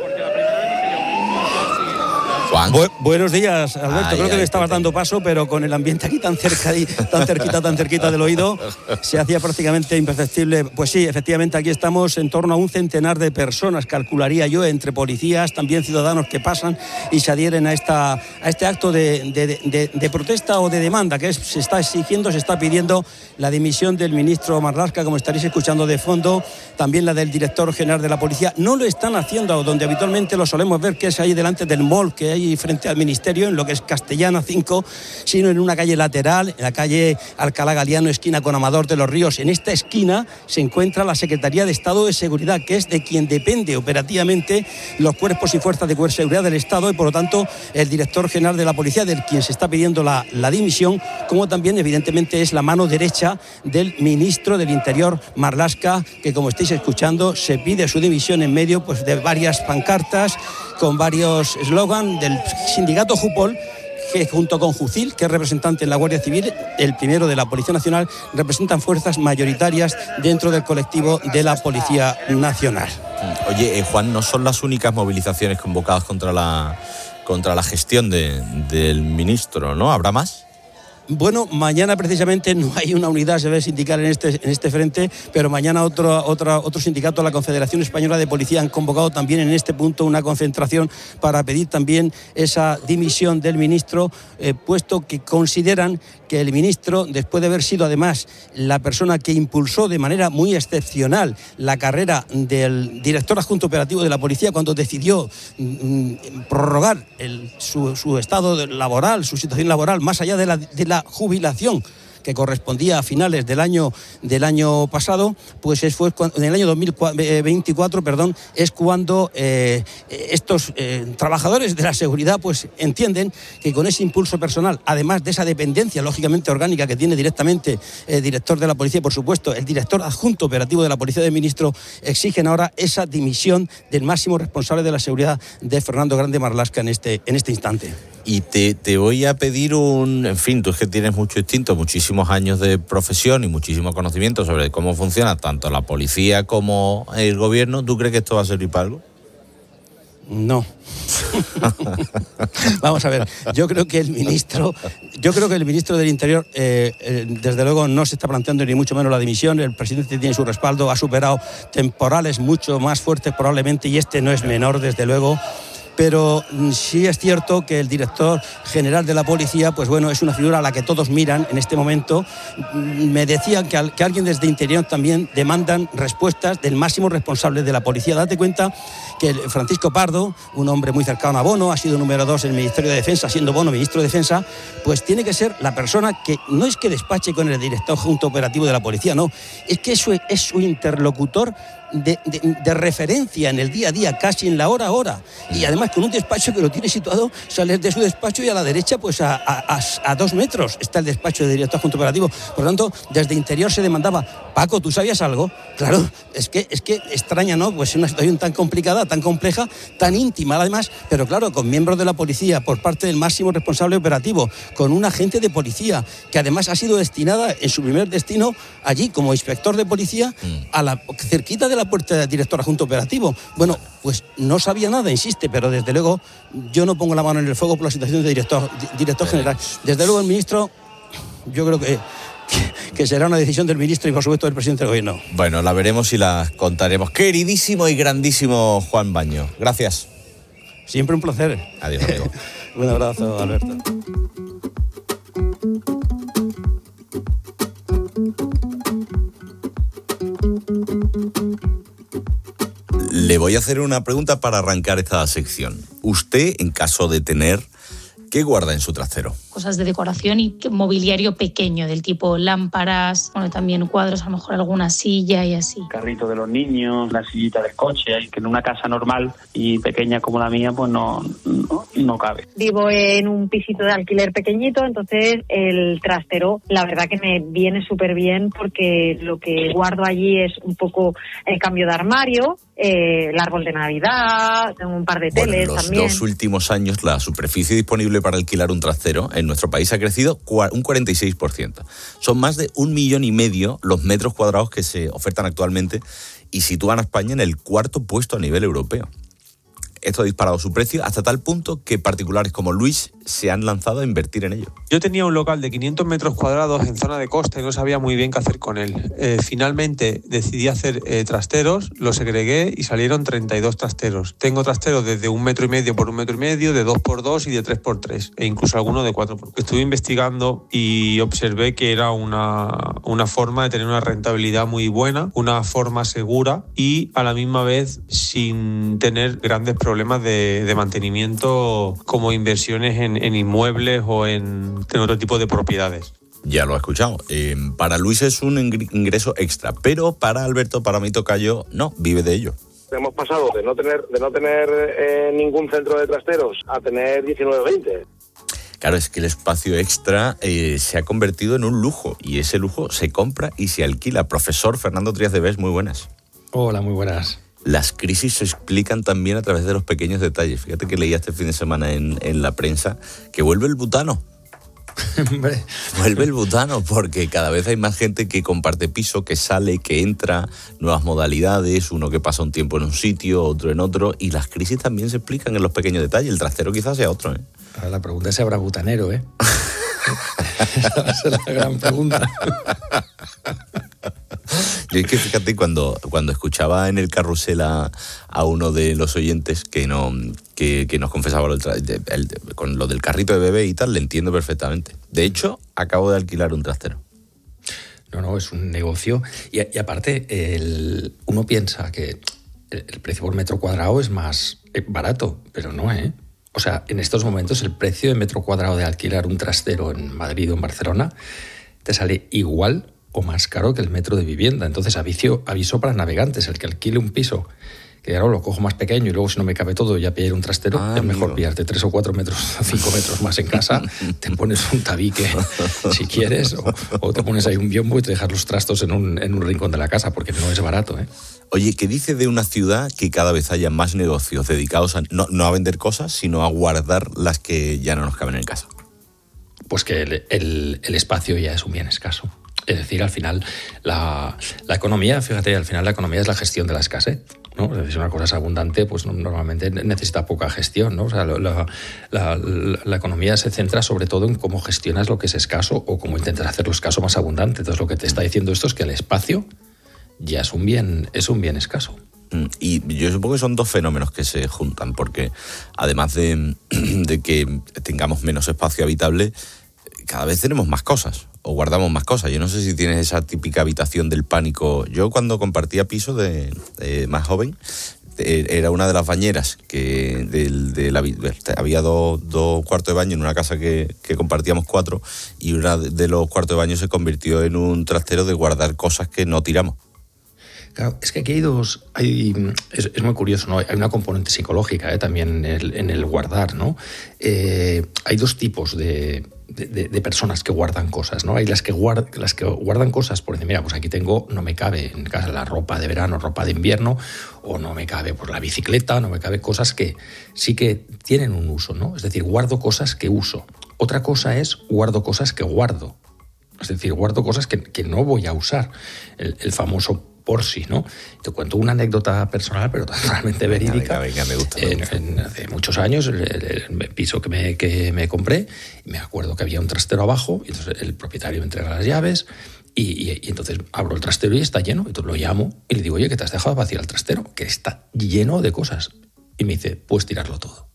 Juan. Bu- buenos días, Alberto. Ay, Creo que ay, le estabas dando paso, pero con el ambiente aquí tan cerca, tan cerquita, tan cerquita del oído, se hacía prácticamente imperceptible. Pues sí, efectivamente, aquí estamos en torno a un centenar de personas, calcularía yo, entre policías, también ciudadanos que pasan y se adhieren a esta a este acto de, de, de, de protesta o de demanda que es, se está exigiendo, se está pidiendo la dimisión del ministro Marlaska, como estaréis escuchando de fondo, también la del director general de la policía. No lo están haciendo donde habitualmente lo solemos ver, que es ahí delante del mall que hay frente al ministerio, en lo que es Castellana cinco, sino en una calle lateral, en la calle Alcalá Galiano, esquina con Amador de los Ríos. En esta esquina se encuentra la Secretaría de Estado de Seguridad, que es de quien depende operativamente los cuerpos y fuerzas de seguridad del Estado, y por lo tanto el director general de la policía, del quien se está pidiendo la, la dimisión, como también evidentemente es la mano derecha del ministro del Interior, Marlaska, que como estáis escuchando se pide su dimisión en medio pues de varias pancartas con varios eslogan del sindicato Jupol, que junto con Jucil, que es representante en la Guardia Civil, el primero de la Policía Nacional, representan fuerzas mayoritarias dentro del colectivo de la Policía Nacional. Oye, eh, Juan, no son las únicas movilizaciones convocadas contra la contra la gestión de, del ministro, ¿no? ¿Habrá más? Bueno, mañana precisamente no hay una unidad, se ve, sindical en este, en este frente, pero mañana otro, otro, otro sindicato, la Confederación Española de Policía, han convocado también en este punto una concentración para pedir también esa dimisión del ministro, eh, puesto que consideran que el ministro, después de haber sido además la persona que impulsó de manera muy excepcional la carrera del director adjunto operativo de la policía, cuando decidió mm, prorrogar el, su, su estado laboral, su situación laboral, más allá de la, de la jubilación que correspondía a finales del año del año pasado, pues es, fue cuando, en el año dos mil veinticuatro, perdón, es cuando eh, estos eh, trabajadores de la seguridad pues entienden que con ese impulso personal, además de esa dependencia lógicamente orgánica que tiene directamente el director de la policía, por supuesto, el director adjunto operativo de la policía del ministro, exigen ahora esa dimisión del máximo responsable de la seguridad de Fernando Grande Marlaska en este, en este instante. Y te, te voy a pedir un... En fin, tú es que tienes mucho instinto, muchísimos años de profesión y muchísimo conocimiento sobre cómo funciona tanto la policía como el gobierno. ¿Tú crees que esto va a servir para algo? No. Vamos a ver, yo creo que el ministro, yo creo que el ministro del Interior, eh, eh, desde luego no se está planteando ni mucho menos la dimisión. El presidente tiene su respaldo, ha superado temporales mucho más fuertes probablemente, y este no es menor, desde luego. Pero sí es cierto que el director general de la policía, pues bueno, es una figura a la que todos miran en este momento. Me decían que, al, que alguien desde Interior también demandan respuestas del máximo responsable de la policía. Date cuenta que Francisco Pardo, un hombre muy cercano a Bono, ha sido número dos en el Ministerio de Defensa, siendo Bono ministro de Defensa, pues tiene que ser la persona que no es que despache con el director adjunto operativo de la policía, no, es que es su, es su interlocutor de, de, de referencia en el día a día, casi en la hora a hora, y además con un despacho que lo tiene situado, sales de su despacho y a la derecha, pues a, a, a, a dos metros está el despacho de director adjunto operativo. Por lo tanto, desde interior se demandaba: Paco, ¿tú sabías algo? Claro, es que, es que extraña, ¿no? Pues una situación tan complicada, tan compleja, tan íntima además, pero claro, con miembros de la policía, por parte del máximo responsable operativo, con un agente de policía que además ha sido destinada en su primer destino allí como inspector de policía, a la cerquita de la puerta del director adjunto operativo. Bueno, pues no sabía nada, insiste, pero desde luego yo no pongo la mano en el fuego por la situación de director, director general. Desde luego el ministro, yo creo que Que, que será una decisión del ministro y por supuesto del presidente del gobierno. Bueno, la veremos y la contaremos. Queridísimo y grandísimo Juan Baño, gracias. Siempre un placer. Adiós, amigo. Un abrazo, Alberto. Le voy a hacer una pregunta para arrancar esta sección. Usted, en caso de tener, ¿qué guarda en su trastero? Cosas de decoración y mobiliario pequeño, del tipo lámparas, bueno, también cuadros, a lo mejor alguna silla y así. Carrito de los niños, la sillita del coche, que en una casa normal y pequeña como la mía, pues no, no, no cabe. Vivo en un pisito de alquiler pequeñito, entonces el trastero, la verdad que me viene súper bien porque lo que guardo allí es un poco el cambio de armario, eh, el árbol de Navidad, tengo un par de teles bueno, los también. Los dos últimos años la superficie disponible para alquilar un trastero en nuestro país ha crecido un cuarenta y seis por ciento. Son más de un millón y medio los metros cuadrados que se ofertan actualmente y sitúan a España en el cuarto puesto a nivel europeo. Esto ha disparado su precio hasta tal punto que particulares como Luis se han lanzado a invertir en ello. Yo tenía un local de quinientos metros cuadrados en zona de costa y no sabía muy bien qué hacer con él. Eh, finalmente decidí hacer eh, trasteros, los segregué y salieron treinta y dos trasteros. Tengo trasteros desde un metro y medio por un metro y medio, de dos por dos y de tres por tres, e incluso alguno de cuatro por cuatro. Estuve investigando y observé que era una, una forma de tener una rentabilidad muy buena, una forma segura y a la misma vez sin tener grandes problemas problemas de, de mantenimiento como inversiones en, en inmuebles o en, en otro tipo de propiedades. Ya lo ha escuchado. Eh, para Luis es un ingreso extra, pero para Alberto, para mi tocayo, no, vive de ello. Hemos pasado de no tener, de no tener eh, ningún centro de trasteros a tener diecinueve, veinte. Claro, es que el espacio extra eh, se ha convertido en un lujo y ese lujo se compra y se alquila. Profesor Fernando Trías de Bes, muy buenas. Hola, muy buenas. Las crisis se explican también a través de los pequeños detalles. Fíjate que leía este fin de semana en, en la prensa que vuelve el butano. Vuelve el butano porque cada vez hay más gente que comparte piso, que sale, que entra, nuevas modalidades, uno que pasa un tiempo en un sitio, otro en otro, y las crisis también se explican en los pequeños detalles. El trastero quizás sea otro, ¿eh? Ahora la pregunta es si habrá butanero, ¿eh? Esa va a ser la gran pregunta. Yo es que fíjate, cuando, cuando escuchaba en el carrusel a, a uno de los oyentes que, no, que, que nos confesaba lo del, el, con lo del carrito de bebé y tal, le entiendo perfectamente. De hecho, acabo de alquilar un trastero. No, no, es un negocio. Y, y aparte, el, uno piensa que el, el precio por metro cuadrado es más barato, pero no, ¿eh? O sea, en estos momentos el precio de metro cuadrado de alquilar un trastero en Madrid o en Barcelona te sale igual o más caro que el metro de vivienda. Entonces, aviso, aviso para navegantes, el que alquile un piso, que ahora lo cojo más pequeño y luego si no me cabe todo ya pillar un trastero, ah, es mejor amigo. Pillarte tres o cuatro metros, cinco metros más en casa, te pones un tabique si quieres, o, o te pones ahí un biombo y te dejas los trastos en un, en un rincón de la casa, porque no es barato, ¿eh? Oye, ¿qué dice de una ciudad que cada vez haya más negocios dedicados a, no, no a vender cosas, sino a guardar las que ya no nos caben en casa? Pues que el, el, el espacio ya es un bien escaso. Es decir, al final, la, la economía, fíjate, al final la economía es la gestión de la escasez, ¿no? Es decir, si una cosa es abundante, pues normalmente necesita poca gestión, ¿no? O sea, la, la, la, la economía se centra sobre todo en cómo gestionas lo que es escaso o cómo intentas hacerlo escaso más abundante. Entonces, lo que te está diciendo esto es que el espacio ya es un bien, es un bien escaso. Y yo supongo que son dos fenómenos que se juntan, porque además de, de que tengamos menos espacio habitable, cada vez tenemos más cosas o guardamos más cosas. Yo no sé si tienes esa típica habitación del pánico. Yo cuando compartía piso de, de más joven, era una de las bañeras que del, de la, había dos, dos cuartos de baño en una casa que, que compartíamos cuatro, y uno de los cuartos de baño se convirtió en un trastero de guardar cosas que no tiramos. Claro, es que aquí hay dos... Hay, es, es muy curioso, ¿no? Hay una componente psicológica ¿eh? también en el, en el guardar, ¿no? Eh, hay dos tipos de, de, de personas que guardan cosas, ¿no? Hay las que, guard, las que guardan cosas por decir, mira, pues aquí tengo, no me cabe en casa la ropa de verano, ropa de invierno, o no me cabe por la bicicleta, no me cabe cosas que sí que tienen un uso, ¿no? Es decir, guardo cosas que uso. Otra cosa es guardo cosas que guardo. Es decir, guardo cosas que, que no voy a usar. El, el famoso por si, ¿no? Te cuento una anécdota personal, pero totalmente verídica. Venga, venga, me gusta. Me en, gusta. En, hace muchos años, el, el, el piso que me, que me compré, me acuerdo que había un trastero abajo, y entonces el propietario me entrega las llaves, y, y, y entonces abro el trastero y está lleno. Entonces lo llamo y le digo, oye, que te has dejado vaciar el trastero, que está lleno de cosas. Y me dice, puedes tirarlo todo.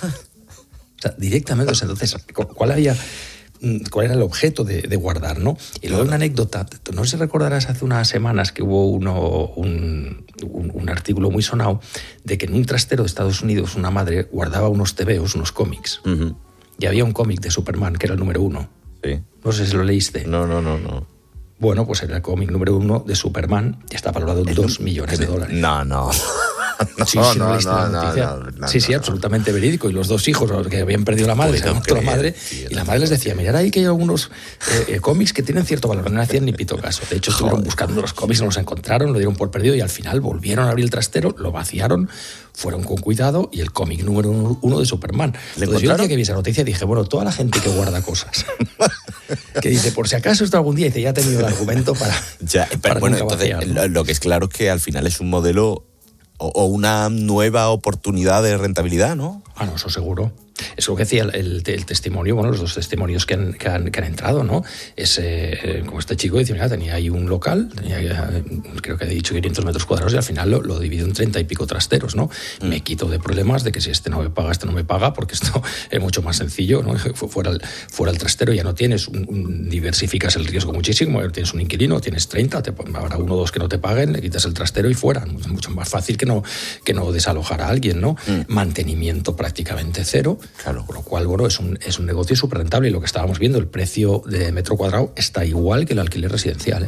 O sea, directamente, o sea, entonces, ¿cuál había...? ¿Cuál era el objeto de, de guardar, no? Y luego una anécdota, no sé si recordarás hace unas semanas que hubo uno, un, un, un artículo muy sonado de que en un trastero de Estados Unidos una madre guardaba unos tebeos, unos cómics. Uh-huh. Y había un cómic de Superman que era el número uno. Sí. No sé si lo leíste. No, no, no, no. Bueno, pues era el cómic número uno de Superman y está valorado en dos millones de dólares. No, no. No, sí, sí, no, no, no, no, no, sí, sí, no, absolutamente verídico. Y los dos hijos que habían perdido la madre, pues otra madre, tío, y la madre les decía, mirad ahí que hay algunos eh, cómics que tienen cierto valor. No le hacían ni pito caso. De hecho, estuvieron buscando los cómics, no los encontraron, lo dieron por perdido y al final volvieron a abrir el trastero, lo vaciaron, fueron con cuidado y el cómic número uno de Superman. Entonces yo decía que vi esa noticia y dije, bueno, toda la gente que guarda cosas, que dice, por si acaso esto algún día, dice, ya he tenido el argumento para... Ya, pero para bueno, entonces vaciar, ¿no? Lo que es claro es que al final es un modelo o una nueva oportunidad de rentabilidad, ¿no? Ah, no, eso seguro. Es lo que decía el, el, el testimonio, bueno, los dos testimonios que han, que han, que han entrado, ¿no? Es eh, como este chico dice, mira, tenía ahí un local, tenía, creo que he dicho quinientos metros cuadrados y al final lo, lo divido en treinta y pico trasteros, ¿no? Mm. Me quito de problemas de que si este no me paga, este no me paga, porque esto es mucho más sencillo, ¿no? Fuera el, fuera el trastero ya no tienes, un, un, diversificas el riesgo muchísimo, tienes un inquilino, tienes treinta, te, habrá uno o dos que no te paguen, le quitas el trastero y fuera. Es mucho más fácil que no, que no desalojar a alguien, ¿no? Mm. Mantenimiento prácticamente cero. Claro. Con lo cual, bueno, es un, es un negocio súper rentable y lo que estábamos viendo, el precio de metro cuadrado está igual que el alquiler residencial, ¿eh?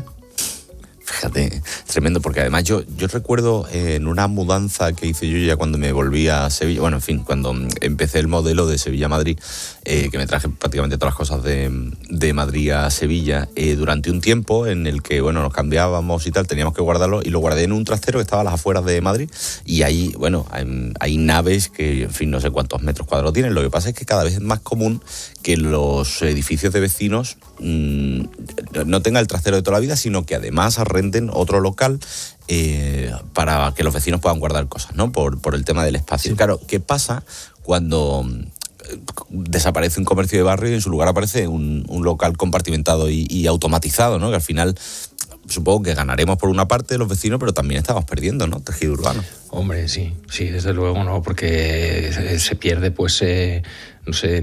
Fíjate, tremendo, porque además yo, yo recuerdo eh, en una mudanza que hice yo ya cuando me volví a Sevilla, bueno, en fin, cuando empecé el modelo de Sevilla-Madrid, eh, que me traje prácticamente todas las cosas de, de Madrid a Sevilla, eh, durante un tiempo en el que, bueno, nos cambiábamos y tal, teníamos que guardarlo, y lo guardé en un trastero que estaba a las afueras de Madrid, y ahí, bueno, hay, hay naves que, en fin, no sé cuántos metros cuadrados tienen. Lo que pasa es que cada vez es más común que los edificios de vecinos mmm, no tengan el trastero de toda la vida, sino que además renten otro local eh, para que los vecinos puedan guardar cosas, ¿no? Por, por el tema del espacio. Sí. Claro, ¿qué pasa cuando desaparece un comercio de barrio y en su lugar aparece un, un local compartimentado y, y automatizado, ¿no? Que al final supongo que ganaremos por una parte de los vecinos, pero también estamos perdiendo, ¿no? Tejido urbano. Hombre, sí, sí, desde luego, ¿no? Porque se, se pierde, pues, eh, no sé,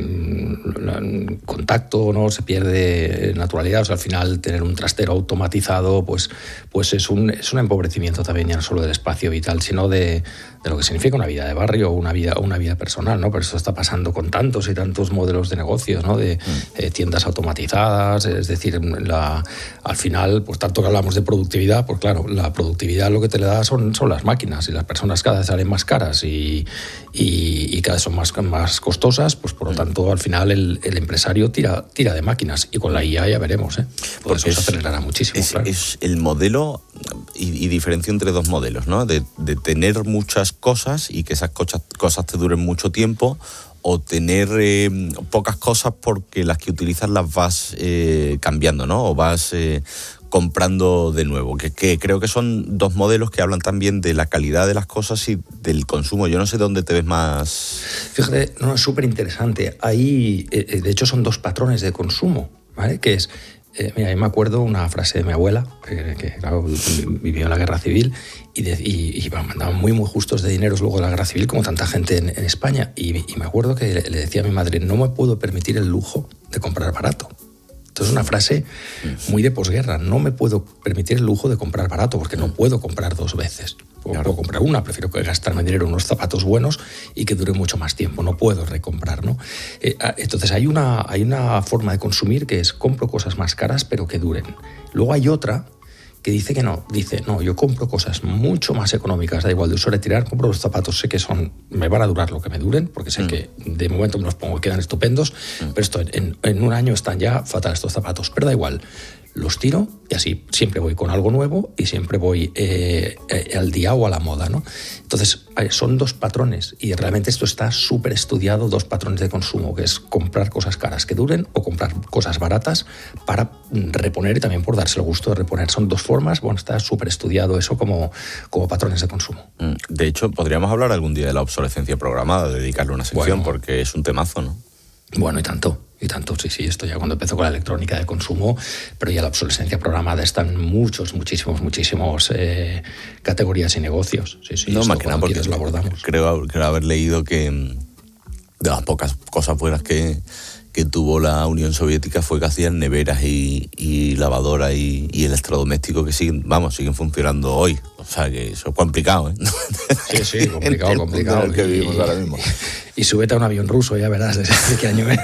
contacto, ¿no? Se pierde naturalidad. O sea, al final tener un trastero automatizado, pues, pues es un, es un empobrecimiento también, ya no solo del espacio vital, sino de, de lo que significa una vida de barrio o una vida, una vida personal, ¿no? Pero eso está pasando con tantos y tantos modelos de negocios, ¿no? De eh, tiendas automatizadas, es decir, la, al final, pues tanto que hablamos de productividad, pues claro, la productividad lo que te le da son, son las máquinas, y las personas cada vez salen más caras y, y, y cada vez son más, más costosas, pues por lo tanto al final el, el empresario tira, tira de máquinas, y con la I A ya veremos, ¿eh? Todo eso se acelerará muchísimo. Es, claro. es el modelo, y, y diferencio entre dos modelos, ¿no? De, de tener muchas cosas y que esas cosas, cosas te duren mucho tiempo, o tener eh, pocas cosas porque las que utilizas las vas eh, cambiando, ¿no? O vas eh, comprando de nuevo, que, que creo que son dos modelos que hablan también de la calidad de las cosas y del consumo. Yo no sé dónde te ves más... Fíjate, no, es súper interesante. Ahí, eh, de hecho, son dos patrones de consumo, ¿vale? Que es... Eh, mira, yo me acuerdo una frase de mi abuela, que, que claro, vivió en la guerra civil y, de, y, y bueno, andaban muy muy justos de dinero luego de la guerra civil, como tanta gente en, en España, y, y me acuerdo que le, le decía a mi madre, no me puedo permitir el lujo de comprar barato. Entonces, una frase muy de posguerra, no me puedo permitir el lujo de comprar barato porque no puedo comprar dos veces. Puedo, puedo comprar una, prefiero gastarme dinero en unos zapatos buenos y que dure mucho más tiempo, no puedo recomprar, ¿no? Eh, entonces hay una, hay una forma de consumir que es compro cosas más caras pero que duren. Luego hay otra que dice que no, dice, no, yo compro cosas mucho más económicas, da igual de usar y tirar, compro los zapatos, sé que son, me van a durar lo que me duren, porque sé mm. que de momento me los pongo y quedan estupendos, mm. pero esto en, en un año están ya fatal estos zapatos, pero da igual, los tiro y así siempre voy con algo nuevo y siempre voy eh, eh, al día o a la moda, ¿no? Entonces, son dos patrones y realmente esto está súper estudiado, dos patrones de consumo, que es comprar cosas caras que duren o comprar cosas baratas para reponer y también por darse el gusto de reponer. Son dos formas, bueno, está súper estudiado eso como, como patrones de consumo. De hecho, podríamos hablar algún día de la obsolescencia programada, dedicarle una sección, bueno, porque es un temazo, ¿no? Bueno, y tanto. Y tanto, sí, sí, esto ya cuando empezó con la electrónica de consumo, pero ya la obsolescencia programada está en muchos, muchísimos, muchísimos eh, categorías y negocios. Sí, sí, no, más que nada porque lo abordamos. Creo, creo haber leído que de las pocas cosas buenas que, que tuvo la Unión Soviética fue que hacían neveras y, y lavadoras y, y electrodomésticos que siguen, vamos, siguen funcionando hoy. O sea, que eso es complicado, ¿eh? Sí, sí, complicado, complicado. El que vivimos y, ahora mismo. Y súbete a un avión ruso, ya verás de qué año es.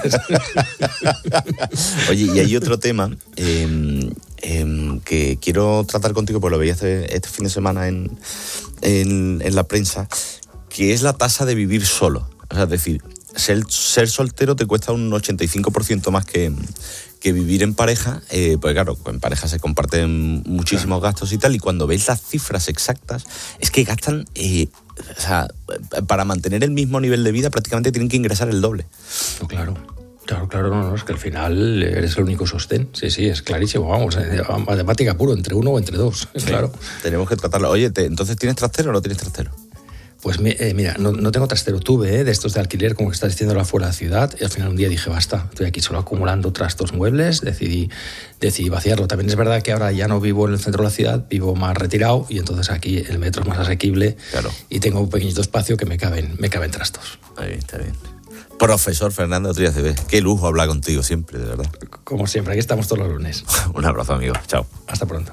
Oye, y hay otro tema eh, eh, que quiero tratar contigo, porque lo veía este, este fin de semana en, en, en la prensa, que es la tasa de vivir solo. O sea, es decir, ser, ser soltero te cuesta un ochenta y cinco por ciento más que, que vivir en pareja, eh, pues claro, en pareja se comparten muchísimos claro. gastos y tal, y cuando veis las cifras exactas, es que gastan... Eh, o sea, para mantener el mismo nivel de vida prácticamente tienen que ingresar el doble. No, claro, claro, claro, no, no, es que al final eres el único sostén. Sí, sí, es clarísimo, vamos, matemática puro, entre uno o entre dos, es sí, claro. Tenemos que tratarlo. Oye, te, ¿entonces tienes trastero o no tienes trastero? Pues eh, mira, no, no tengo trastero, tuve eh, de estos de alquiler, como que estás diciendo, fuera de la ciudad, y al final un día dije, basta, estoy aquí solo acumulando trastos muebles, decidí, decidí vaciarlo. También es verdad que ahora ya no vivo en el centro de la ciudad, vivo más retirado, y entonces aquí el metro es más asequible, claro. y tengo un pequeñito espacio que me caben, me caben trastos. Ahí está bien. Profesor Fernando Trías de B, qué lujo hablar contigo siempre, de verdad. Como siempre, aquí estamos todos los lunes. Un abrazo, amigo. Chao. Hasta pronto.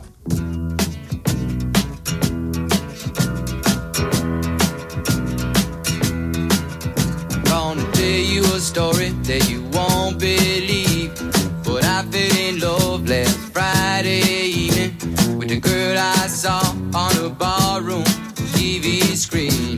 You a story that you won't believe, but I fell in love last Friday evening with the girl I saw on a barroom T V screen.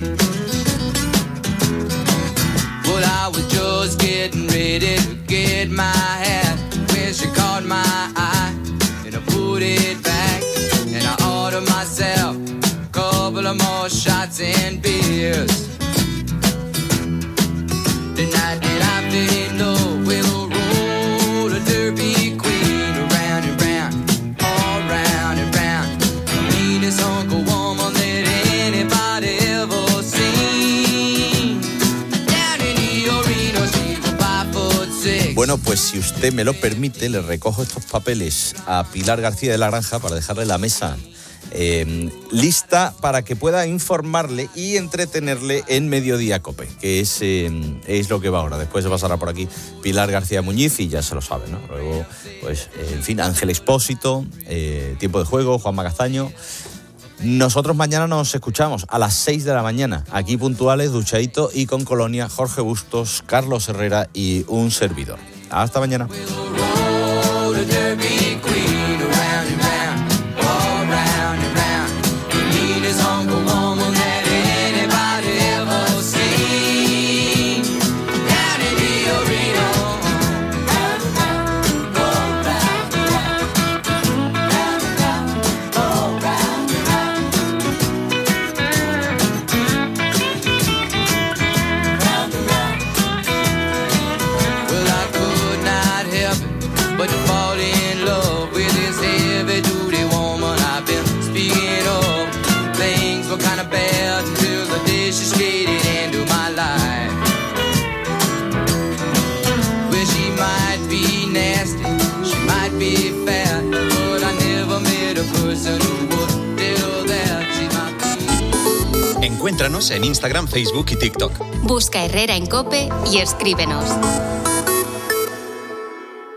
Well, I was just getting ready to get my hat when she caught my eye, and I put it back, and I ordered myself a couple of more shots and beers. The night that I fell in love with a roller derby queen, around and round, all round and round, the meanest Uncle woman that anybody ever seen. Down in the arena, she's a five foot six. Bueno, pues si usted me lo permite, le recojo estos papeles a Pilar García de la Granja para dejarle la mesa Eh, lista para que pueda informarle y entretenerle en Mediodía Cope, que es, eh, es lo que va ahora. Después se pasará por aquí Pilar García Muñiz y ya se lo sabe, ¿no? Luego, pues, eh, en fin, Ángel Expósito, eh, Tiempo de Juego, Juanma Castaño. Nosotros mañana nos escuchamos a las seis de la mañana, aquí puntuales, duchadito y con Colonia, Jorge Bustos, Carlos Herrera y un servidor. Hasta mañana. Encuéntranos en Instagram, Facebook y TikTok. Busca Herrera en COPE y escríbenos.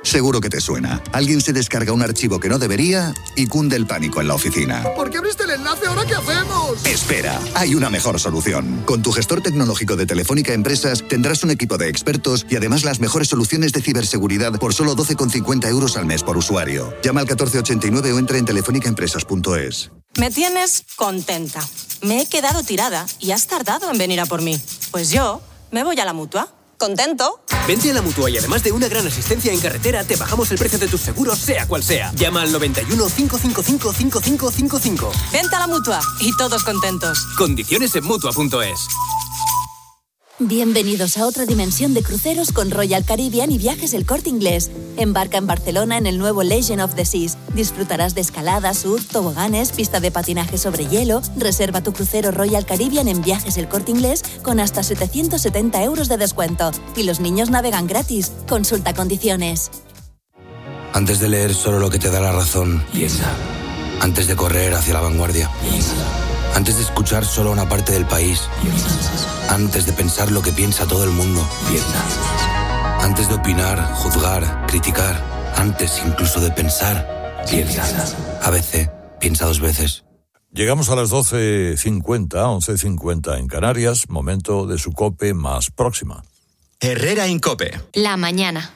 Seguro que te suena. Alguien se descarga un archivo que no debería y cunde el pánico en la oficina. ¿Por qué abriste el enlace? ¿Ahora qué hacemos? Espera, hay una mejor solución. Con tu gestor tecnológico de Telefónica Empresas tendrás un equipo de expertos y además las mejores soluciones de ciberseguridad por solo doce con cincuenta euros al mes por usuario. Llama al catorce ochenta y nueve o entra en telefónica empresas punto es. Me tienes contenta. Me he quedado tirada y has tardado en venir a por mí. Pues yo me voy a la Mutua. ¿Contento? Vente a la Mutua y además de una gran asistencia en carretera, te bajamos el precio de tus seguros, sea cual sea. Llama al noventa y uno, cinco cinco cinco, cinco cinco cinco cinco. Vente a la Mutua y todos contentos. Condiciones en Mutua punto es. Bienvenidos a otra dimensión de cruceros con Royal Caribbean y Viajes El Corte Inglés. Embarca en Barcelona en el nuevo Legend of the Seas. Disfrutarás de escalada, surf, toboganes, pista de patinaje sobre hielo. Reserva tu crucero Royal Caribbean en Viajes El Corte Inglés con hasta setecientos setenta euros de descuento. Y los niños navegan gratis. Consulta condiciones. Antes de leer solo lo que te da la razón, piensa. Antes de correr hacia la vanguardia, piensa. Antes de escuchar solo una parte del país, piensa. Antes de pensar lo que piensa todo el mundo, piensa. Antes de opinar, juzgar, criticar, antes incluso de pensar, piensa. A B C, piensa dos veces. Llegamos a las doce cincuenta, once cincuenta en Canarias, momento de su COPE más próxima. Herrera Incope. La mañana.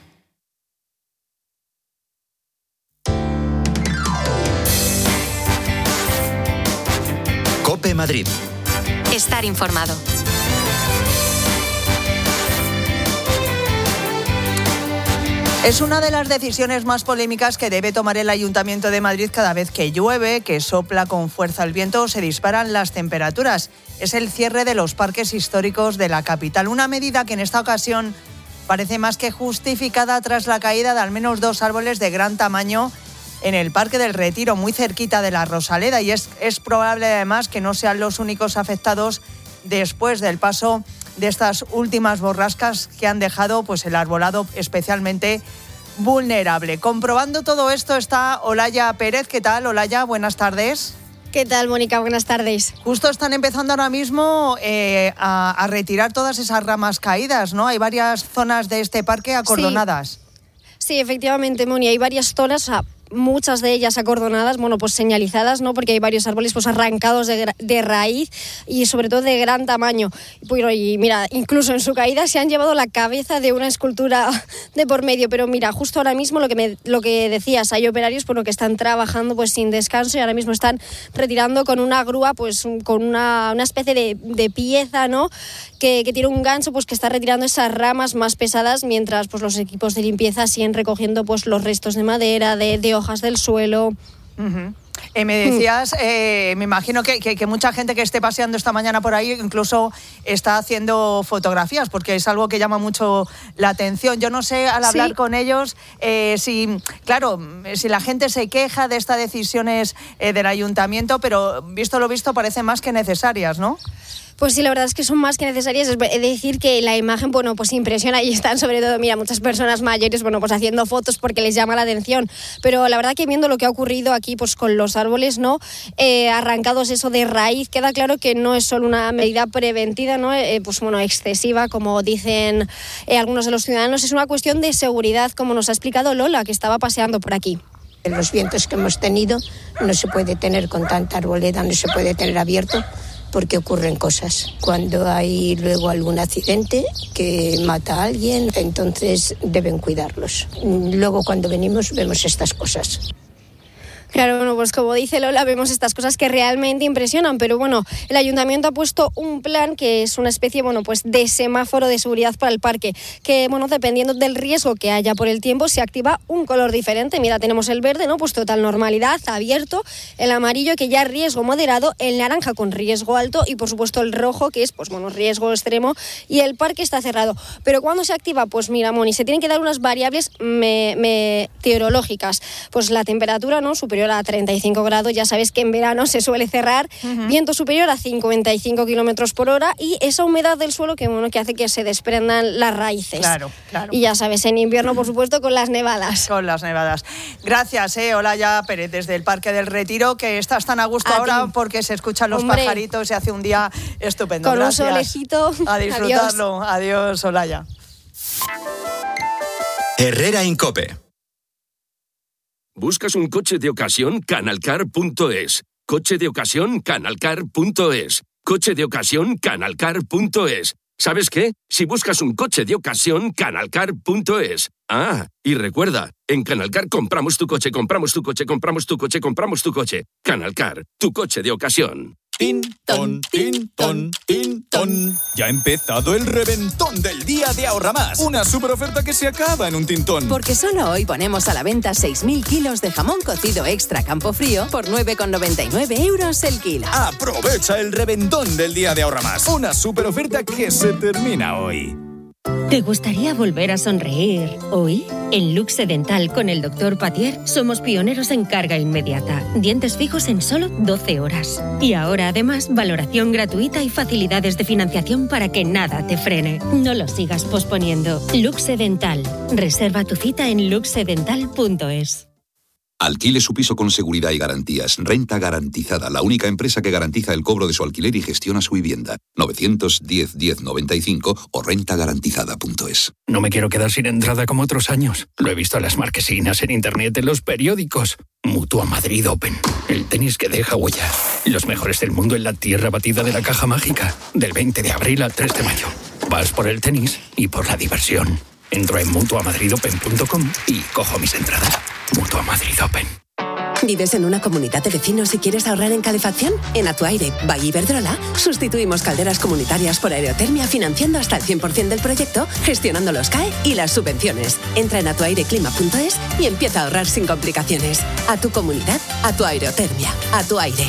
COPE Madrid. Estar informado. Es una de las decisiones más polémicas que debe tomar el Ayuntamiento de Madrid cada vez que llueve, que sopla con fuerza el viento o se disparan las temperaturas. Es el cierre de los parques históricos de la capital. Una medida que en esta ocasión parece más que justificada tras la caída de al menos dos árboles de gran tamaño en el Parque del Retiro, muy cerquita de la Rosaleda. Y es, es probable además que no sean los únicos afectados después del paso de estas últimas borrascas que han dejado pues el arbolado especialmente vulnerable. Comprobando todo esto está Olaya Pérez. ¿Qué tal, Olaya? Buenas tardes. ¿Qué tal, Mónica? Buenas tardes. Justo están empezando ahora mismo eh, a, a retirar todas esas ramas caídas, ¿no? Hay varias zonas de este parque acordonadas. Sí, sí, efectivamente, Moni. Hay varias zonas, a muchas de ellas acordonadas, bueno, pues señalizadas, ¿no? Porque hay varios árboles pues arrancados de, de raíz y sobre todo de gran tamaño. Bueno, y mira, incluso en su caída se han llevado la cabeza de una escultura de por medio. Pero mira, justo ahora mismo lo que me, lo que decías, hay operarios bueno, que están trabajando pues sin descanso y ahora mismo están retirando con una grúa, pues con una, una especie de, de pieza, ¿no? Que, que tiene un gancho, pues que está retirando esas ramas más pesadas, mientras pues los equipos de limpieza siguen recogiendo pues los restos de madera, de, de hojas del suelo. Uh-huh. Eh, me decías, eh, me imagino que, que, que mucha gente que esté paseando esta mañana por ahí incluso está haciendo fotografías, porque es algo que llama mucho la atención. Yo no sé, al hablar ¿Sí? con ellos, eh, si, claro, si la gente se queja de estas decisiones eh, del ayuntamiento, pero visto lo visto parecen más que necesarias, ¿no? Pues sí, la verdad es que son más que necesarias. Es decir que la imagen, bueno, pues impresiona y están sobre todo, mira, muchas personas mayores, bueno, pues haciendo fotos porque les llama la atención. Pero la verdad que viendo lo que ha ocurrido aquí, pues con los árboles, ¿no? Eh, arrancados eso de raíz, queda claro que no es solo una medida preventiva, ¿no? Eh, pues bueno, excesiva, como dicen eh, algunos de los ciudadanos. Es una cuestión de seguridad, como nos ha explicado Lola, que estaba paseando por aquí. Los vientos que hemos tenido no se puede tener con tanta arboleda, no se puede tener abierto, porque ocurren cosas. Cuando hay luego algún accidente que mata a alguien, entonces deben cuidarlos. Luego cuando venimos vemos estas cosas. Claro, bueno, pues como dice Lola, vemos estas cosas que realmente impresionan, pero bueno, el ayuntamiento ha puesto un plan que es una especie, bueno, pues de semáforo de seguridad para el parque, que, bueno, dependiendo del riesgo que haya por el tiempo, se activa un color diferente. Mira, tenemos el verde, ¿no? Pues total normalidad, abierto, el amarillo, que ya es riesgo moderado, el naranja con riesgo alto y, por supuesto, el rojo, que es, pues bueno, riesgo extremo, y el parque está cerrado. Pero ¿cuándo se activa? Pues mira, Moni, se tienen que dar unas variables me- meteorológicas. Pues la temperatura, ¿no? Superior a treinta y cinco grados, ya sabes que en verano se suele cerrar, uh-huh. Viento superior a cincuenta y cinco kilómetros por hora y esa humedad del suelo que, bueno, que hace que se desprendan las raíces. Claro, claro. Y ya sabes, en invierno, por supuesto, con las nevadas. Con las nevadas. Gracias, eh, Olaya Pérez, desde el Parque del Retiro, que estás tan a gusto a ahora ti. Porque se escuchan los Hombre. pajaritos y hace un día estupendo. Con Gracias. un solecito. A disfrutarlo. Adiós, Adiós Olaya. Herrera Incope. ¿Buscas un coche de ocasión? Canalcar punto es. Coche de ocasión, canalcar punto es. Coche de ocasión, canalcar punto es. ¿Sabes qué? Si buscas un coche de ocasión, canalcar punto es. Ah, y recuerda, en Canalcar compramos tu coche, compramos tu coche, compramos tu coche, compramos tu coche. Canalcar, tu coche de ocasión. Tin, ton, tin, ton, tin, ton. Ya ha empezado el reventón del día de Ahorra Más. Una super oferta que se acaba en un tintón. Porque solo hoy ponemos a la venta seis mil kilos de jamón cocido extra Campofrío por nueve con noventa y nueve euros el kilo. Aprovecha el reventón del día de Ahorra Más. Una super oferta que se termina hoy. ¿Te gustaría volver a sonreír hoy? En Luxe Dental con el doctor Patier somos pioneros en carga inmediata. Dientes fijos en solo doce horas. Y ahora además valoración gratuita y facilidades de financiación para que nada te frene. No lo sigas posponiendo. Luxe Dental. Reserva tu cita en luxe dental punto es. Alquile su piso con seguridad y garantías. Renta Garantizada, la única empresa que garantiza el cobro de su alquiler y gestiona su vivienda. novecientos diez, diez noventa y cinco o renta garantizada punto es. No me quiero quedar sin entrada como otros años. Lo he visto en las marquesinas, en internet, en los periódicos. Mutua Madrid Open. El tenis que deja huella. Los mejores del mundo en la tierra batida de la Caja Mágica. Del veinte de abril al tres de mayo. Vas por el tenis y por la diversión. Entro en mutua madrid open punto com y cojo mis entradas. Mutua Madrid Open. ¿Vives en una comunidad de vecinos y quieres ahorrar en calefacción? En Atuaire, by Iberdrola, sustituimos calderas comunitarias por aerotermia financiando hasta el cien por ciento del proyecto, gestionando los C A E y las subvenciones. Entra en atuaireclima punto es y empieza a ahorrar sin complicaciones. A tu comunidad, a tu aerotermia, a tu aire.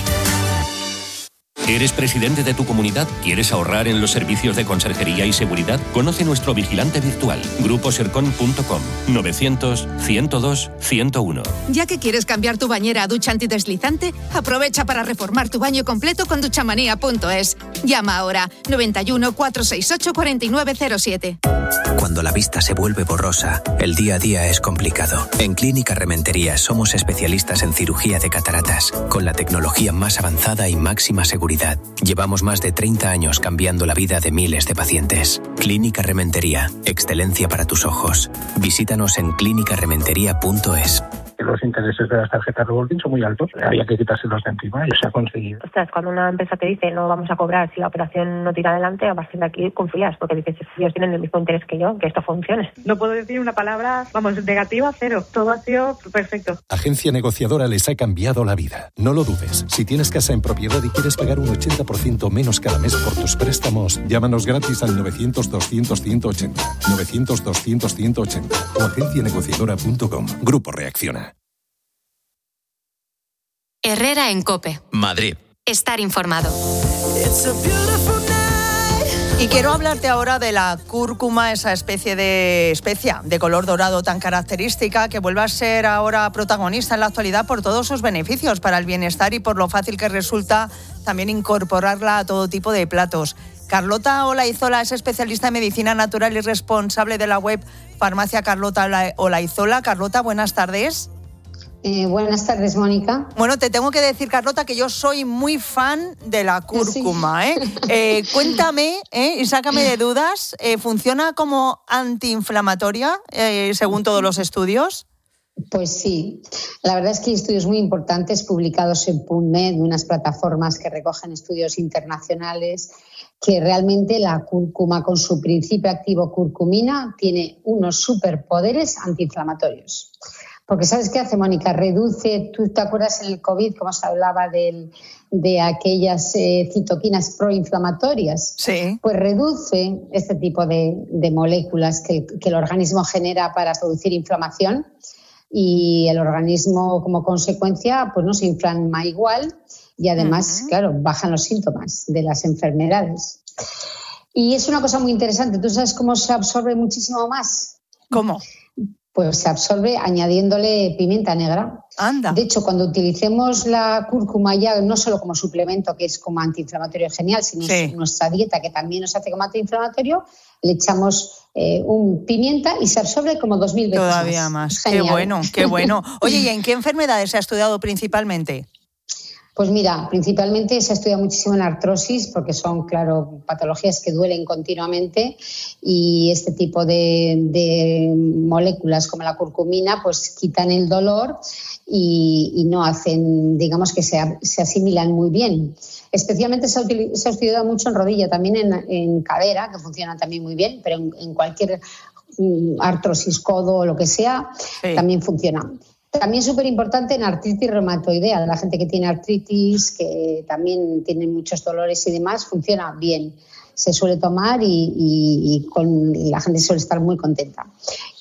¿Eres presidente de tu comunidad? ¿Quieres ahorrar en los servicios de conserjería y seguridad? Conoce nuestro vigilante virtual, grupo sercon punto com, novecientos, ciento dos, ciento uno. Ya que quieres cambiar tu bañera a ducha antideslizante, aprovecha para reformar tu baño completo con duchamanía punto es. Llama ahora noventa y uno, cuatrocientos sesenta y ocho, cuarenta y nueve cero siete. Cuando la vista se vuelve borrosa, el día a día es complicado. En Clínica Rementería somos especialistas en cirugía de cataratas, con la tecnología más avanzada y máxima seguridad. Llevamos más de treinta años cambiando la vida de miles de pacientes. Clínica Rementería, excelencia para tus ojos. Visítanos en clínica rementería punto es. Los intereses de las tarjetas revolving son muy altos, había que quitárselos de encima y se ha conseguido. Ostras, cuando una empresa te dice no vamos a cobrar si la operación no tira adelante, a partir de aquí confías, porque dices, ellos tienen el mismo interés que yo, que esto funcione. No puedo decir una palabra, vamos, negativa, cero. Todo ha sido perfecto. Agencia Negociadora les ha cambiado la vida. No lo dudes. Si tienes casa en propiedad y quieres pagar un ochenta por ciento menos cada mes por tus préstamos, llámanos gratis al novecientos, doscientos, ciento ochenta. novecientos, doscientos, ciento ochenta o agencia negociadora punto com. Grupo Reacciona. Herrera en COPE. Madrid. Estar informado. Y quiero hablarte ahora de la cúrcuma, esa especie de especia de color dorado tan característica que vuelve a ser ahora protagonista en la actualidad por todos sus beneficios para el bienestar y por lo fácil que resulta también incorporarla a todo tipo de platos. Carlota Olaizola es especialista en medicina natural y responsable de la web Farmacia Carlota Olaizola. Carlota, buenas tardes. Eh, buenas tardes, Mónica. Bueno, te tengo que decir, Carlota, que yo soy muy fan de la cúrcuma. Sí. ¿eh? Eh, cuéntame ¿eh? y sácame de dudas, eh, ¿funciona como antiinflamatoria eh, según todos los estudios? Pues sí, la verdad es que hay estudios muy importantes publicados en PubMed, unas plataformas que recogen estudios internacionales, que realmente la cúrcuma con su principio activo curcumina tiene unos superpoderes antiinflamatorios. Porque ¿sabes qué hace, Mónica? Reduce, ¿tú te acuerdas en el COVID cómo se hablaba del, de aquellas eh, citoquinas proinflamatorias? Sí. Pues reduce este tipo de, de moléculas que, que el organismo genera para producir inflamación y el organismo como consecuencia pues no se inflama igual y además, uh-huh. claro, bajan los síntomas de las enfermedades. Y es una cosa muy interesante. ¿Tú sabes cómo se absorbe muchísimo más? ¿Cómo? Pues se absorbe añadiéndole pimienta negra. Anda. De hecho, cuando utilicemos la cúrcuma ya no solo como suplemento, que es como antiinflamatorio genial, sino sí. en nuestra dieta, que también nos hace como antiinflamatorio, le echamos eh, un pimienta y se absorbe como dos mil veces Todavía más. más. Qué bueno, qué bueno. Oye, ¿y en qué enfermedades se ha estudiado principalmente? Pues mira, principalmente se estudia muchísimo en artrosis porque son, claro, patologías que duelen continuamente y este tipo de, de moléculas como la curcumina pues quitan el dolor y, y no hacen, digamos que se, se asimilan muy bien. Especialmente se ha, util- se ha estudiado mucho en rodilla, también en, en cadera, que funciona también muy bien, pero en, en cualquier mm, artrosis, codo o lo que sea, sí. también funciona. También súper importante en artritis reumatoidea, la gente que tiene artritis, que también tiene muchos dolores y demás, funciona bien. Se suele tomar y, y, y con, la gente suele estar muy contenta.